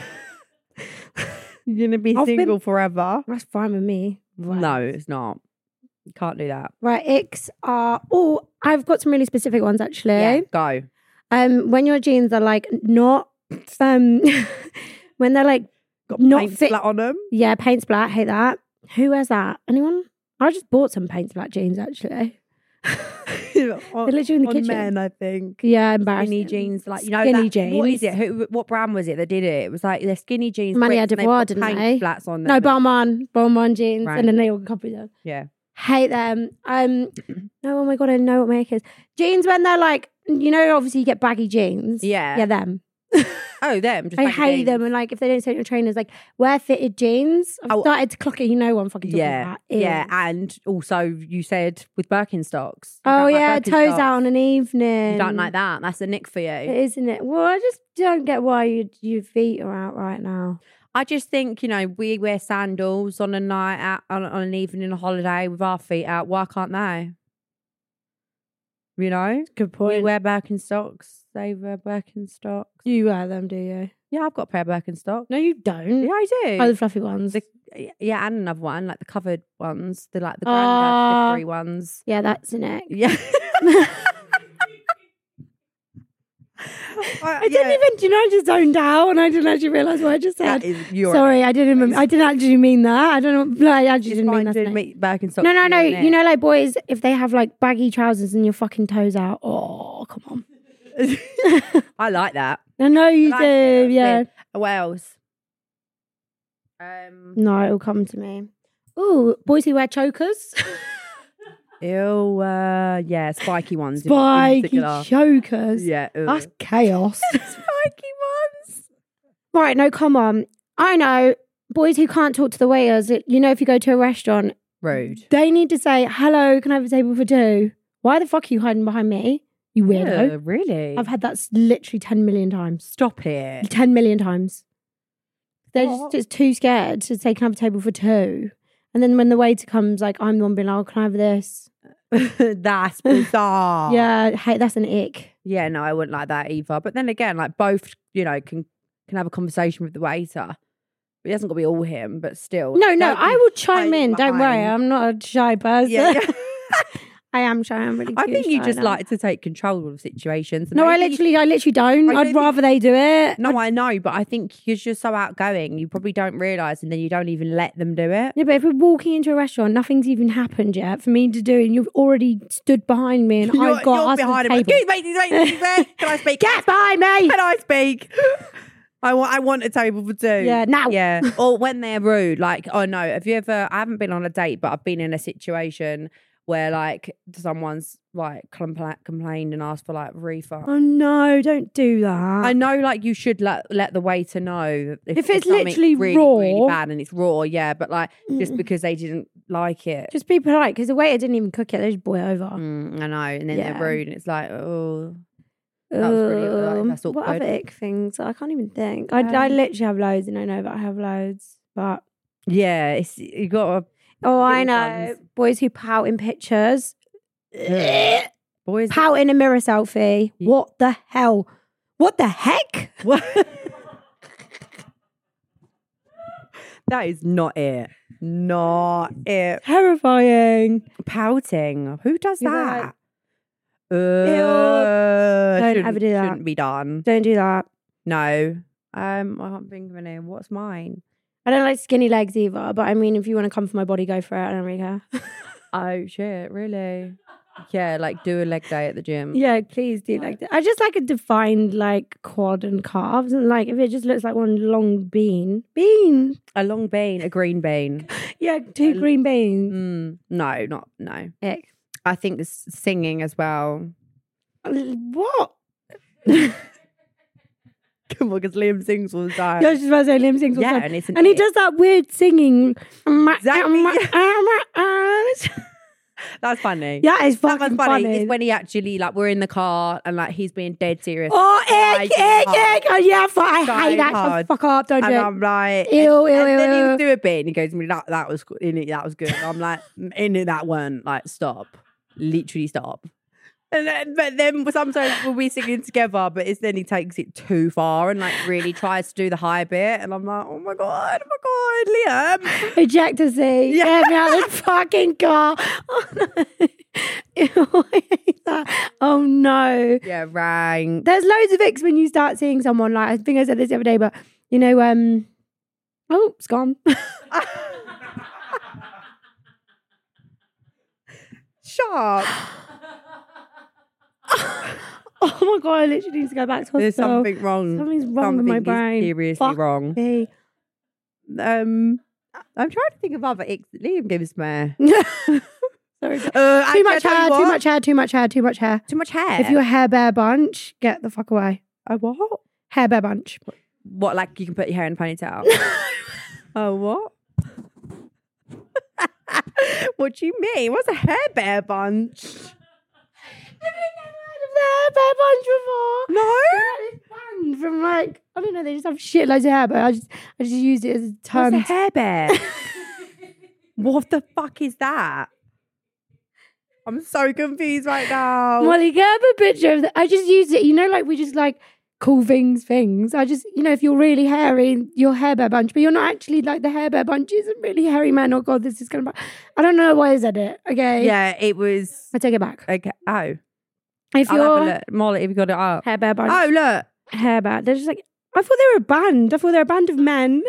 You're gonna be I've been- single forever. That's fine with me. Right. No, it's not. You can't do that. Right, icks are... Oh, I've got some really specific ones, actually. Yeah. Go. When your jeans are like not... when they're like Got not paint fit... splat on them. Yeah, paint splat. Hate that. Who wears that? Anyone? I just bought some paint splat jeans, actually. on, They're literally in the on kitchen. men, I think. Yeah, embarrassing. Skinny jeans, like you know, Skinny that, What is jeans. it? What brand was it that did it? It was like they're skinny jeans. Mania bricks, and they've Devoir, got didn't paint they? Flats on them. No, Balmain jeans, Right. and then they all copied them. Yeah. Hate them. No, oh my god, I know what my ick is. Jeans when they're like, you know, obviously you get baggy jeans. Yeah. Yeah, them. Oh, them. Just I baggy hate jeans. them. And like, if they don't say your trainers, like, wear fitted jeans. I've started to clock it. You know what I'm fucking talking about. Ew. Yeah. And also, you said with Birkenstocks. You Oh, don't like yeah. Toes Birkenstocks. out on an evening. You don't like that. That's a nick for you. It is, isn't it? Well, I just don't get why your feet are out right now. I just think, we wear sandals on a night out, on an evening, a holiday with our feet out. Why can't they? Good We point. wear Birkenstocks. They wear Birkenstocks. You wear them, do you? Yeah, I've got a pair of Birkenstocks. No, you don't. Yeah, I do. Oh, the fluffy ones. Yeah, and another one, like the covered ones. They're like the granddad slippery ones. Yeah, that's an ick. Yeah. I didn't even, do you know, I just zoned out and I didn't actually realise what I just said. You're Sorry, I didn't actually mean that. I don't know. No, I actually didn't mean that. Birkenstocks. No. You know, like boys, if they have like baggy trousers and your fucking toes out, oh, come on. I like that. I know you I like do, it. yeah. What else? No, it'll come to me. Ooh, boys who wear chokers. Yeah, spiky ones. in Spiky particular. chokers. Yeah. That's chaos. spiky ones. Right, no, come on. I know boys who can't talk to the waiters. If you go to a restaurant, Rude. they need to say, hello, can I have a table for two? Why the fuck are you hiding behind me? You weirdo. Yeah, really? I've had that literally 10 million times. Stop it. 10 million times. They're What? just too scared to say, can I have a table for two? And then when the waiter comes, like, I'm the one being like, oh, can I have this? That's bizarre. Yeah, hey, that's an ick. Yeah, no, I wouldn't like that either. But then again, like both, can have a conversation with the waiter. It hasn't got to be all him, but still. No, don't I be will chime hiding in. Don't worry, behind- I'm not a shy person. Yeah. I am shy. I'm really I cute think you shy just now. like to take control of situations. No, I literally don't. I I'd don't rather they do it. No, I know, but I think because you're so outgoing, you probably don't realise, and then you don't even let them do it. Yeah, but if we're walking into a restaurant, nothing's even happened yet for me to do, and you've already stood behind me, and I've got us behind the him. table. Excuse me. Can I speak? Get behind me! Can I speak? I want a table for two. Yeah, now. Yeah. Or when they're rude, like, oh no, have you ever, I haven't been on a date, but I've been in a situation where like someone's like complained and asked for like refund. Oh no, don't do that. I know, like you should let the waiter know If it's something's literally really, raw. really bad and it's raw, yeah. But like just because they didn't like it, Just be polite, because the waiter didn't even cook it. They just brought it over. I know, and then Yeah. they're rude, and it's like, oh, that was really that's What awkward. other ick things? I can't even think. I literally have loads, and I know that I have loads. But Yeah, it's you got I little know ones. boys who pout in pictures. to boys. Pout in a mirror selfie. Yeah. What the hell? What the heck? What? That is not it. Not it. Terrifying. Pouting. Who does You're that? Don't ever do that. Shouldn't be done. Don't do that. No. I can't think of any. What's mine? I don't like skinny legs either, but I mean, if you want to come for my body, go for it. I don't really care. Oh shit! Really? Yeah, like do a leg day at the gym. Yeah, please do like that. I just like a defined like quad and calves, and like if it just looks like one long bean. A long bean, a green bean. Yeah, two green beans. No. Ick. I think the singing as well. What? Come on, because Liam sings all the time. Yeah, I was just about to say Liam sings all the Yeah, time. and it's an And he ick. does that weird singing. Exactly. That's funny. Yeah, it's That fucking was funny. funny. It's when he actually, like, we're in the car and, like, he's being dead serious. Oh, Like, ick. Oh, yeah, I So hate that. hard. So fuck up, don't do And it. I'm like, Ew, and ew, then ew. he'll do a bit and he goes to me, that was in it, that was good. And I'm like, in it, that one, like, stop. Literally stop. But then sometimes we'll be singing together, but then he takes it too far and like really tries to do the high bit, and I'm like, oh my god, Liam. Ejector seat. Yeah. Get me out of the fucking car. Oh, no. Ew, I hate that. Oh no. Yeah, right. There's loads of icks when you start seeing someone, like, I think I said this the other day, but you know, oh, it's gone. Shut up. Oh my god, I literally need to go back to hospital. There's something wrong. Something's wrong with my Something is brain. seriously Fuck wrong. me. I'm trying to think of other icks that Liam gives me. Sorry. I Too much tell you hair, what. too much hair. Too much hair. If you're a hair bear bunch, get the fuck away. A what? Hair Bear Bunch. What, like you can put your hair in a ponytail? Oh, what? What do you mean? What's a hair bear bunch? Have you never heard of the Hair Bear Bunch before? No. They're like this band from like, I don't know, they just have shitloads of hair, but I just used it as a term. What's a hair bear? What the fuck is that? I'm so confused right now. Molly, get up a picture of that. I just used it, like we just like cool things. I just, if you're really hairy, you're Hair Bear Bunch, but you're not actually like the Hair Bear Bunch isn't really hairy man. Oh God, this is going to, I don't know why I said it. Okay. Yeah, it was. I take it back. Okay. Oh. If I'll you're have a look. Molly, have you got it up? Hair Bear Bunch. Oh, look. Hair Bear. They're just like, I thought they were a band. I thought they were a band of men.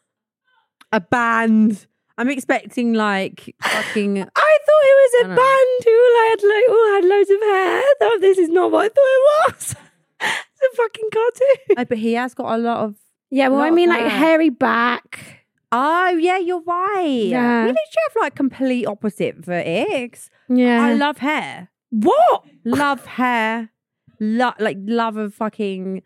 A band. I'm expecting like fucking. I thought it was a band who had loads of hair. I thought this is not what I thought it was. It's a fucking cartoon. Oh, but he has got a lot of. Yeah, well, lot I of mean, like hair. hairy back. Oh, yeah, you're right. Yeah. We literally have like complete opposite for Ix. Yeah. I love hair. What? Love hair. Love of fucking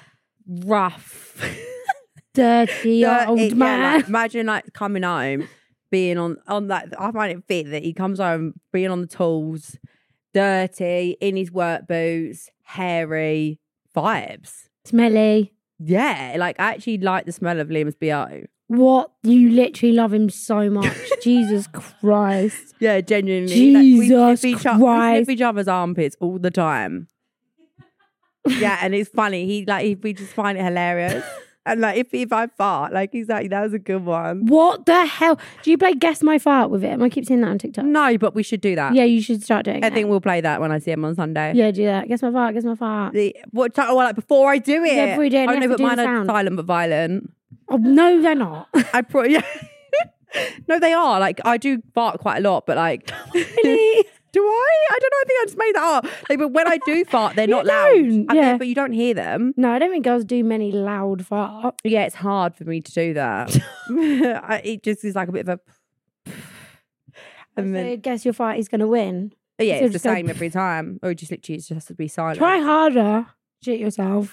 rough. Dirty old Yeah, man. like, imagine like coming home, being on that. I find it fit that he comes home, being on the tools, dirty, in his work boots, hairy vibes. Smelly. Yeah, like I actually like the smell of Liam's BO. What? You literally love him so much. Jesus Christ. Yeah, genuinely. Jesus we Christ. sniff each other's armpits all the time. Yeah, and it's funny. We just find it hilarious. And like if I fart, like he's like, that was a good one. What the hell? Do you play Guess My Fart with him? I keep seeing that on TikTok. No, but we should do that. Yeah, you should start doing I it. think we'll play that when I see him on Sunday. Yeah, do that. Guess My Fart, Guess My Fart. Like before I do it. Yeah, before you do it, you Oh have no, to but do the mine are sound. silent but violent. Oh, no, they're not. Yeah. No, they are. Like I do fart quite a lot, but like Really? do I? I don't know. I think I just made that up. Like, but when I do fart, they're not loud. don't, yeah. But you don't hear them. No, I don't think girls do many loud farts. Yeah, it's hard for me to do that. It just is like a bit of a. And So then guess your fart is going to win. yeah, so it's the just go- same every time. Or just literally, it just has to be silent. Try harder. Shit yourself.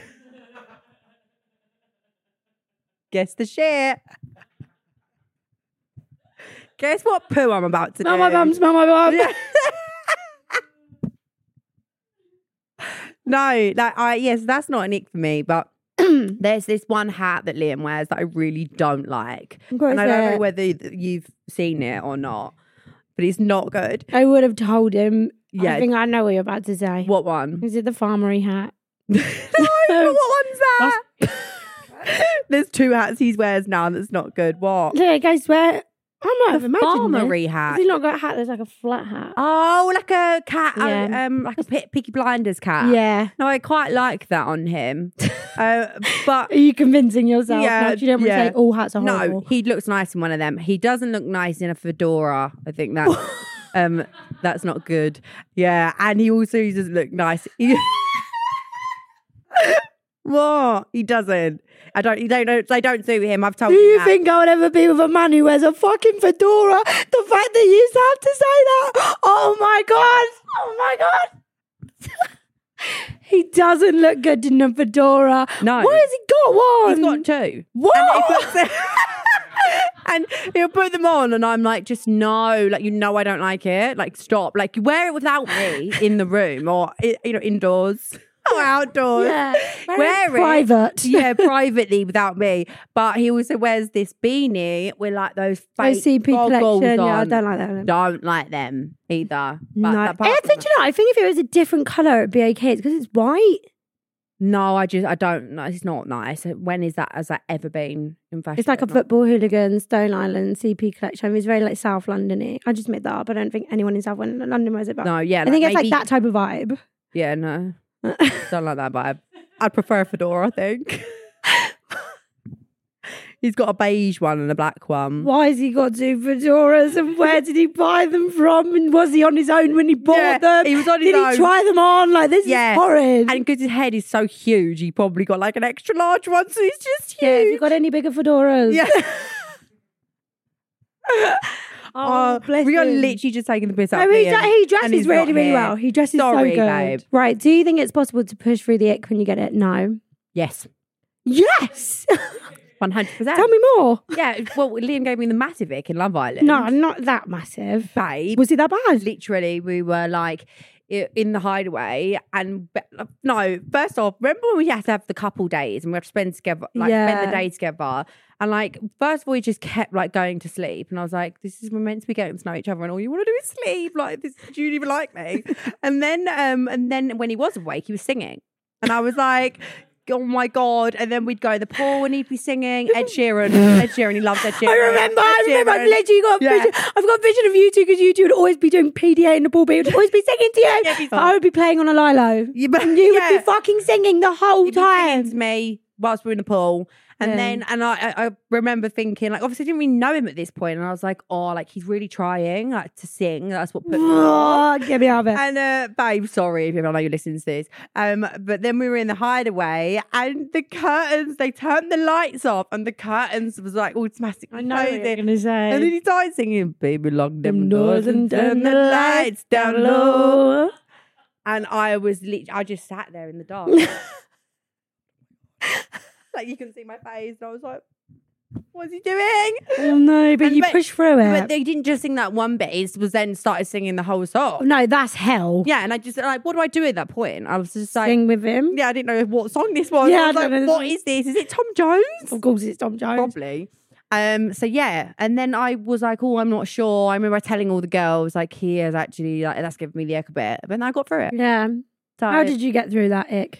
Guess the shit. Guess what poo I'm about to Smell do. my bum, smell my bum. Yeah. No, yes, that's not an ick for me, but there's this one hat that Liam wears that I really don't like. What And is I don't know it? whether you've seen it or not, but it's not good. I would have told him. Yeah. I think I know what you're about to say. What one? Is it the farmery hat? No, what one's that? There's two hats he wears now that's not good. What? Look, I swear. I might have imagined this. Farmery hat. Has he not got a hat that's like a flat hat? Oh, like a cat, Yeah. like a Peaky Blinders cat. Yeah. No, I quite like that on him. But Are you convincing yourself? Yeah, Yeah, you don't want yeah. to say all hats are horrible. no, he looks nice in one of them. He doesn't look nice in a fedora. I think that that's not good. Yeah, and he also doesn't look nice. What? He doesn't. I don't. They don't suit him. I've told Do you you that. think I would ever be with a man who wears a fucking fedora? The fact that you used to have to say that. Oh my God. Oh my God. He doesn't look good in a fedora. No. Why has he got one? He's got two. What? And he'll put them on, and I'm like, just no, like I don't like it. Like stop. Like you wear it without me in the room or indoors or outdoors. Yeah. Wear it. Private. Yeah, privately without me. But he also wears this beanie with like those fake OCP goggles collection. on. Yeah, I don't like that. Don't like them either. But No. apart I from think, you know, I think if it was a different colour, it'd be okay. It's because it's white. no, I don't know. It's not nice. When has that ever been in fashion? It's like a Not- football hooligan, Stone Island, CP collection. I mean, it's very like South London-y. I just made that up. I don't think anyone in South London wears it. But No, yeah. I think it's maybe- like that type of vibe. Yeah, no. Don't like that vibe. I'd prefer a fedora, I think. He's got a beige one and a black one. Why has he got two fedoras and where did he buy them from? And was he on his own when he bought them? He was on his Did own. he try them on? Like, this Yeah. is horrid. And because his head is so huge, he probably got like an extra large one, so he's just yeah, have you huge. got any bigger fedoras? Yeah. Oh, bless We are him. literally just taking the piss out No, of he, Liam, he and dresses he's really, not really here. well. He dresses Sorry, so good. babe. Right. Do you think it's possible to push through the ick when you get it? No. Yes. Yes. 100%. Tell me more. Yeah, well, Liam gave me the massive ick in Love Island. No, not that massive. Babe. Was it that bad? Literally, we were like in the hideaway, and no, first off, remember when we had to have the couple days and we have to spend together, like spend the day together, and like first of all, we just kept like going to sleep, and I was like, this is we're meant to be getting to know each other, and all you want to do is sleep. Like, this, do you even like me? and then when he was awake, he was singing, and I was like, oh my God. And then we'd go to the pool and he'd be singing Ed Sheeran. He loves Ed Sheeran. I remember. I've literally got a vision. I've got a vision of you two, because you two would always be doing PDA in the pool, but he would always be singing to you. I would be playing on a lilo. Yeah, but, and you would be fucking singing the whole He'd be time. singing to me whilst we were in the pool. And then, and I remember thinking, like, obviously I didn't really know him at this point, and I was like, oh, like, he's really trying, like, to sing. That's what put me off. Get me out of it. And babe, sorry if I know you're listening to this. But then we were in the hideaway, and the curtains, they turned the lights off, and the curtains was like automatically I know what you're gonna say. And then he started singing, baby, lock them doors and turn the lights down low. And I was literally, I just sat there in the dark. Like, you can see my face, and I was like, what's he doing? Oh no, but you pushed through it. But they didn't just sing that one bit, it was then started singing the whole song. No, that's hell. Yeah, and I just, like, what do I do at that point? I was just like, Sing with him. yeah, I didn't know what song this was. Yeah, I was I like, don't know. what is this? Is it Tom Jones? Of course it's Tom Jones. Probably. So yeah, and then I was like, oh, I'm not sure. I remember telling all the girls, like, he is actually, like, that's giving me the ick a bit. But then I got through it. Yeah. So, How did you get through that ick?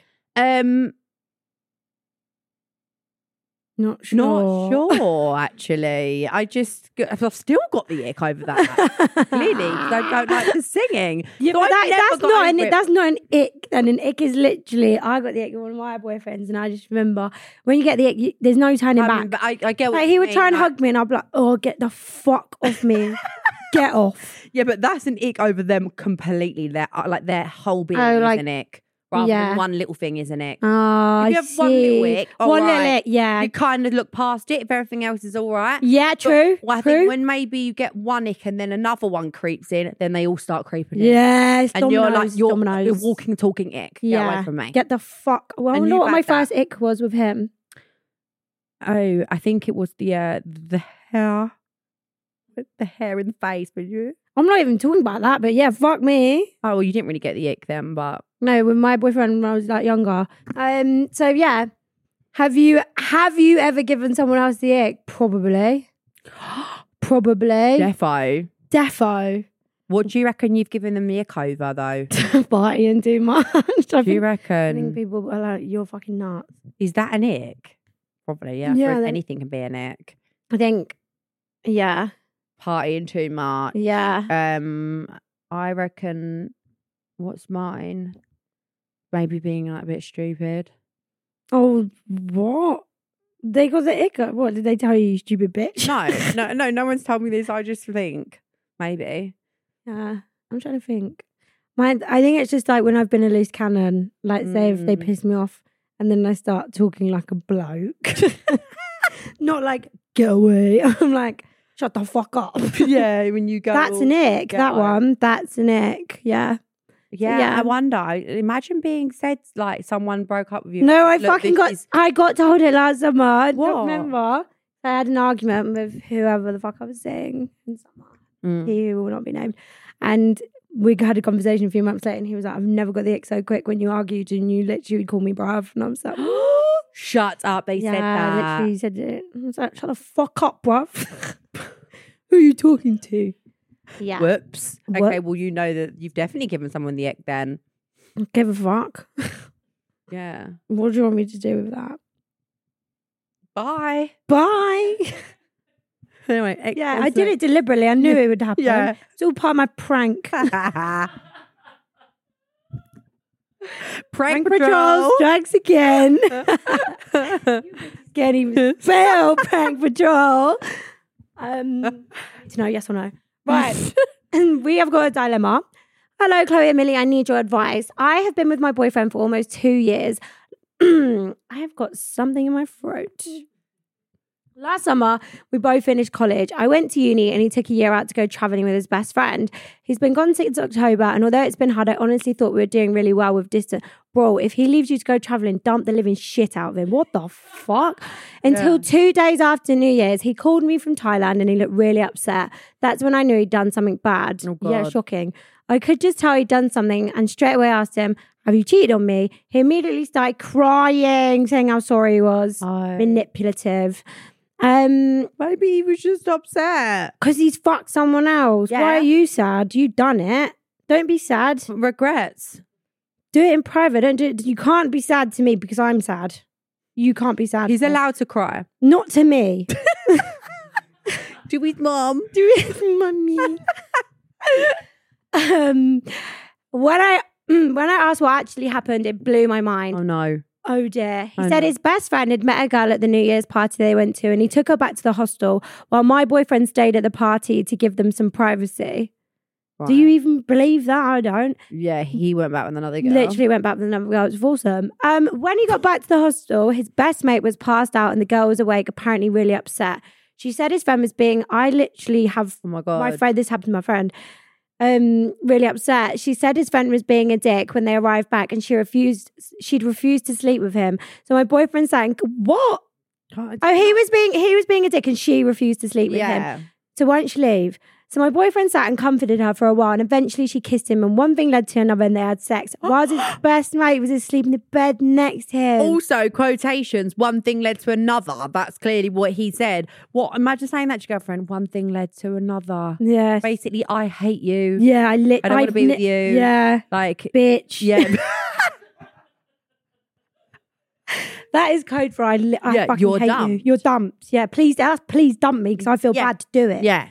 Not sure. Not sure, actually. I've still got the ick over that. Clearly, because I don't like the singing. Yeah, So but that's not an ick. And an ick is literally, I got the ick with one of my boyfriends, and I just remember when you get the ick, there's no turning back. But I get what like, you he would mean, try and like, hug me, and I'd be like, oh, get the fuck off me. Get off. Yeah, but that's an ick over them completely. Their whole being is an ick. Rather than one little thing is an ick. Oh, if you have one little ick, one little ick, yeah. You kind of look past it if everything else is all right. Yeah, true. But I think when maybe you get one ick and then another one creeps in, then they all start creeping in. Yes, and you're walking, talking ick. Yeah. Get away from me. Get the fuck. Well, I know what my first ick was with him. Oh, I think it was the hair. The hair in the face, but you. I'm not even talking about that, but yeah, fuck me. Oh, well, you didn't really get the ick then, but no, with my boyfriend when I was like younger. So yeah, have you ever given someone else the ick? Probably. Defo. What do you reckon you've given them the ick over though? Partying too much. Do you reckon? I think people are like, you're fucking nuts. Is that an ick? Probably, yeah. Yeah, anything can be an ick. I think, yeah. Partying too much. Yeah. I reckon, what's mine? Maybe being like a bit stupid. Oh, what? They got the ick. What did they tell you, you stupid bitch? No one's told me this. I just think maybe. Yeah, I'm trying to think. I think it's just like when I've been a loose cannon. Like, say if they piss me off, and then I start talking like a bloke, not like get away. I'm like, shut the fuck up. Yeah, when you go. That's an ick. That one. That's an ick. Yeah. Yeah, I wonder. Imagine being said like someone broke up with you. No, I got told it last summer. I What? don't remember. I had an argument with whoever the fuck I was seeing in summer. He will not be named. And we had a conversation a few months later, and he was like, I've never got the ick so quick when you argued, and you literally would call me bruv. And I was like, shut up. They said that. Literally said it. I was like, shut the fuck up, bruv. Who are you talking to? Yeah. Whoops. Okay, well, you know that you've definitely given someone the ick then. Give a fuck. Yeah. What do you want me to do with that? Bye. Anyway, yeah, I did it deliberately. I knew it would happen. Yeah. It's all part of my prank. Prank Patrol strikes again. Can't even spell Prank Patrol. Yes or no? Right. We have got a dilemma. Hello, Chloe and Millie. I need your advice. I have been with my boyfriend for almost 2 years. I have got something in my throat. Last summer, we both finished college. I went to uni and he took a year out to go travelling with his best friend. He's been gone since October, and although it's been hard, I honestly thought we were doing really well with distance. Bro, if he leaves you to go travelling, dump the living shit out of him. What the fuck? Until 2 days after New Year's, he called me from Thailand and he looked really upset. That's when I knew he'd done something bad. Oh, God. Yeah, shocking. I could just tell he'd done something and straight away asked him, have you cheated on me? He immediately started crying, saying how sorry he was. Manipulative. Maybe he was just upset. Because he's fucked someone else. Yeah. Why are you sad? You done it. Don't be sad. Regrets. Do it in private. Don't do it. You can't be sad to me because I'm sad. You can't be sad. He's to me. allowed to cry. Not to me. Do his mum. Do it, mummy. When I asked what actually happened, it blew my mind. Oh no. Oh dear. He said his best friend had met a girl at the New Year's party they went to and he took her back to the hostel while my boyfriend stayed at the party to give them some privacy. Right. Do you even believe that? I don't. Yeah, he went back with another girl. Literally went back with another girl. It was awesome. When he got back to the hostel, his best mate was passed out and the girl was awake, apparently really upset. She said his friend was being, I literally have, Oh my God. my friend, this happened to my friend, really upset. She said his friend was being a dick when they arrived back and she'd refused to sleep with him. So my boyfriend saying, what? Oh, he was being a dick and she refused to sleep with him. So why don't you leave? So my boyfriend sat and comforted her for a while and eventually she kissed him and one thing led to another and they had sex. Whilst his best mate was asleep in the bed next to him. Also, quotations, one thing led to another. That's clearly what he said. What? Imagine saying that to your girlfriend. One thing led to another. Yes. Basically, I hate you. Yeah, I don't want to be with you. Yeah. Like, Bitch. yeah. That is code for I fucking you're hate dumped. you. You're dumped. Yeah, please dump me because I feel bad to do it. Yeah.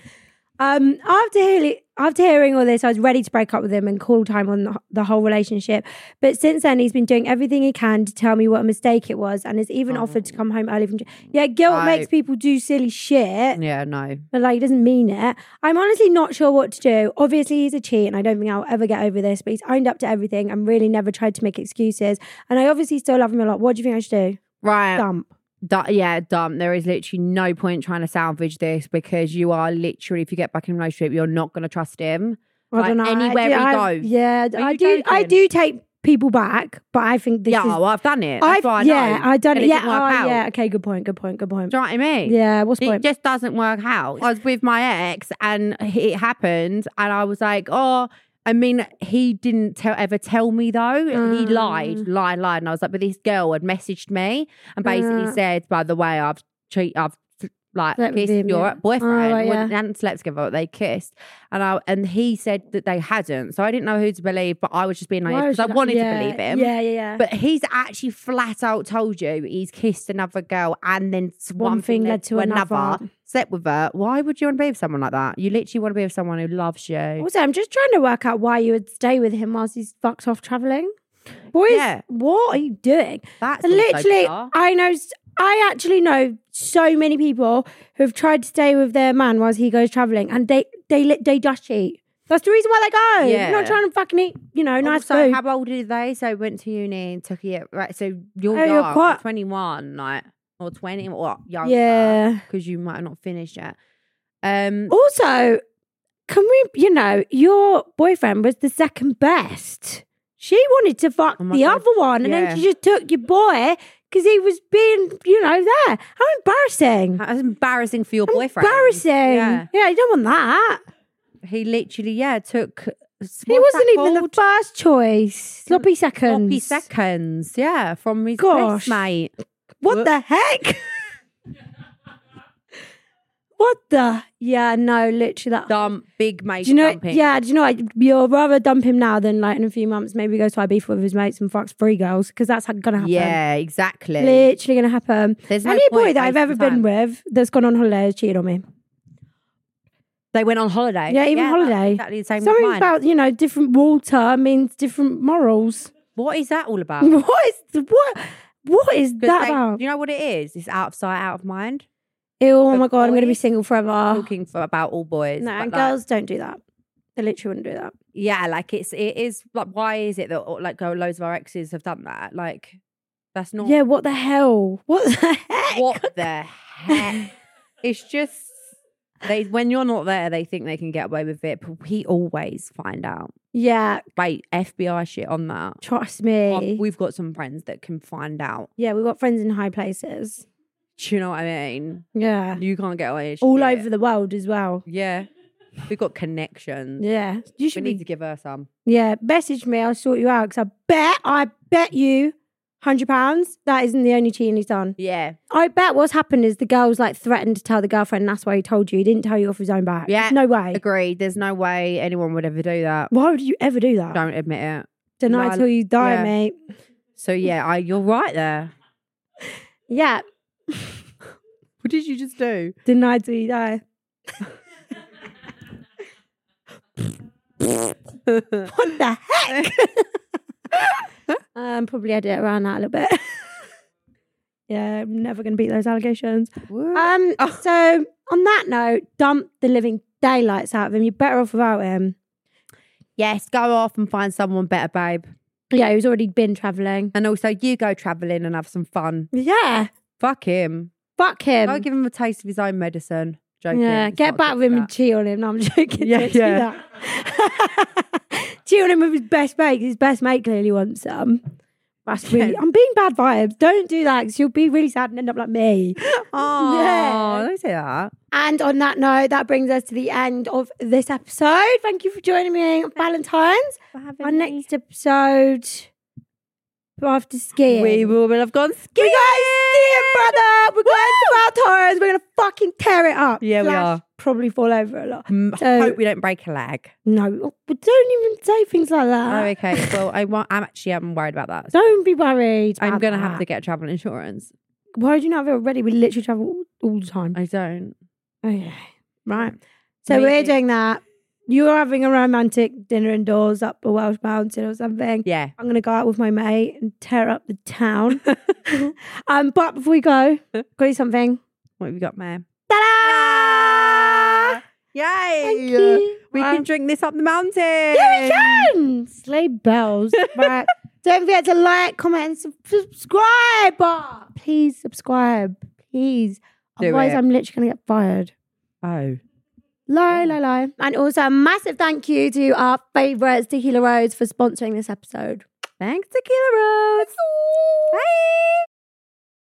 After hearing all this, I was ready to break up with him and call time on the whole relationship. But since then, he's been doing everything he can to tell me what a mistake it was, and has even offered to come home early from. Yeah, guilt makes people do silly shit. Yeah, no. But like, he doesn't mean it. I'm honestly not sure what to do. Obviously, he's a cheat, and I don't think I'll ever get over this. But he's owned up to everything and really never tried to make excuses. And I obviously still love him a lot. What do you think I should do? Right. Dump. Dumb. There is literally no point trying to salvage this because you are literally, if you get back in a relationship, you're not going to trust him. I don't know. Anywhere he goes. Yeah, Are I you do. I joking? do take people back, but I think this is. Well, I've done it. That's why I know. I've done And it. it Yeah, didn't work out. yeah. Okay, good point. Do you know what I mean? Yeah, what's the It point? just doesn't work out. I was with my ex and it happened and I was like, oh, I mean, he didn't ever tell me though. He lied. And I was like, but this girl had messaged me and basically said, by the way, I've kissed him, your yeah. boyfriend. Oh, right, We yeah. hadn't slept together, but they kissed. And he said that they hadn't. So I didn't know who to believe, but I was just being naive because I wanted to believe him. Yeah. But he's actually flat out told you he's kissed another girl and then One thing led to another. Slept with her. Why would you want to be with someone like that? You literally want to be with someone who loves you. Also, I'm just trying to work out why you would stay with him whilst he's fucked off traveling. Boys, Yeah. what are you doing? That's And also literally, bizarre. I actually know so many people who've tried to stay with their man whilst he goes traveling, and they just cheat. That's the reason why they go. Yeah. You're not trying to fucking eat, nice Also, food. how old are they? So went to uni and took a year. Right, so you're Oh, you're young, quite- 21, like, or 20, what? Younger. Yeah. Because you might have not finished yet. Also, can we, your boyfriend was the second best. She wanted to fuck Oh my the God. other one, and Yeah. then she just took your boy because he was being, there. How embarrassing. That's embarrassing for your boyfriend. Embarrassing. Yeah. Yeah, you don't want that. He literally, took. He wasn't even the first choice. Sloppy seconds. Sloppy seconds, yeah, from his Gosh. best mate. What the heck? What the? Yeah, no, literally that. Dump, big mate Do you know? dumping. Yeah, do you know what? You'll rather dump him now than like in a few months maybe go to Ibiza with his mates and fucks 3 girls because that's gonna happen. Yeah, exactly. Literally gonna happen. There's no Any boy point that I've ever wasting been time. with that's gone on holiday has cheated on me. They went on holiday. Yeah, even that's holiday. Exactly the same with Something mine. about different water means different morals. What is that all about? What is that about? Do you know what it is? It's out of sight, out of mind. Ew, oh the my god, I'm gonna be boys single forever. Talking about all boys. No, but and like, girls don't do that. They literally wouldn't do that. yeah, like it is like, why is it that like loads of our exes have done that? Like, that's not. Yeah, what the hell? What the heck? What the heck? It's just when you're not there, they think they can get away with it, but we always find out. Yeah. Like FBI shit on that. Trust me. We've got some friends that can find out. Yeah, we've got friends in high places. Do you know what I mean? Yeah. You can't get away with All shit. over the world as well. Yeah. We've got connections. Yeah. You We should need to give her some. Yeah, message me. I'll sort you out because I bet you £100 that isn't the only cheating he's done. Yeah. I bet what's happened is the girl's like threatened to tell the girlfriend and that's why he told you. He didn't tell you off his own back. Yeah. There's no way. Agreed. There's no way anyone would ever do that. Why would you ever do that? Don't admit it. Deny Lie- till you die, yeah. mate. So yeah, you're right there. Yeah. What did you just do? Deny till you die. What the heck? Probably edit around that a little bit. Yeah, I'm never going to beat those allegations. So on that note, dump the living daylights out of him. You're better off without him. Yes, go off and find someone better, babe. Yeah, he's already been travelling. And also, you go travelling and have some fun. Yeah, Fuck him. fuck him. Go give him a taste of his own medicine. Joking. Yeah, It's get not back good with him for and cheat on him. No, I'm joking. Yeah, Don't do yeah. that. Cheat on him with his best mate. 'Cause his best mate clearly wants some. That's really. Yeah. I'm being bad vibes. Don't do that because you'll be really sad and end up like me. Oh, Yeah. don't say that. And on that note, that brings us to the end of this episode. Thank you for joining me on Valentine's. For having Our me. next episode after skiing. We will have gone skiing. We're going skiing, brother. We're going to Mount Torres. We're going to fucking tear it up. Yeah, we Slash are. Probably fall over a lot. I So- hope we don't break a leg. No, but don't even say things like that. Oh, okay. Well, I'm worried about that. Don't be worried. I'm about going to have that. to get travel insurance. Why do you not have it already? We literally travel all the time. I don't. Okay. Right. So Maybe. we're doing that. You're having a romantic dinner indoors up a Welsh mountain or something. Yeah. I'm going to go out with my mate and tear up the town. But before we go, got you something. What have you got, ma'am? Ta-da! Yay! Thank you. We can drink this up the mountain. Yeah, we can. Sleigh bells. Right. Don't forget to like, comment, and subscribe. Please subscribe. Please. Do Otherwise, it. I'm literally going to get fired. Oh. Lie. And also a massive thank you to our favourites, Tequila Rose, for sponsoring this episode. Thanks, Tequila Rose. Bye.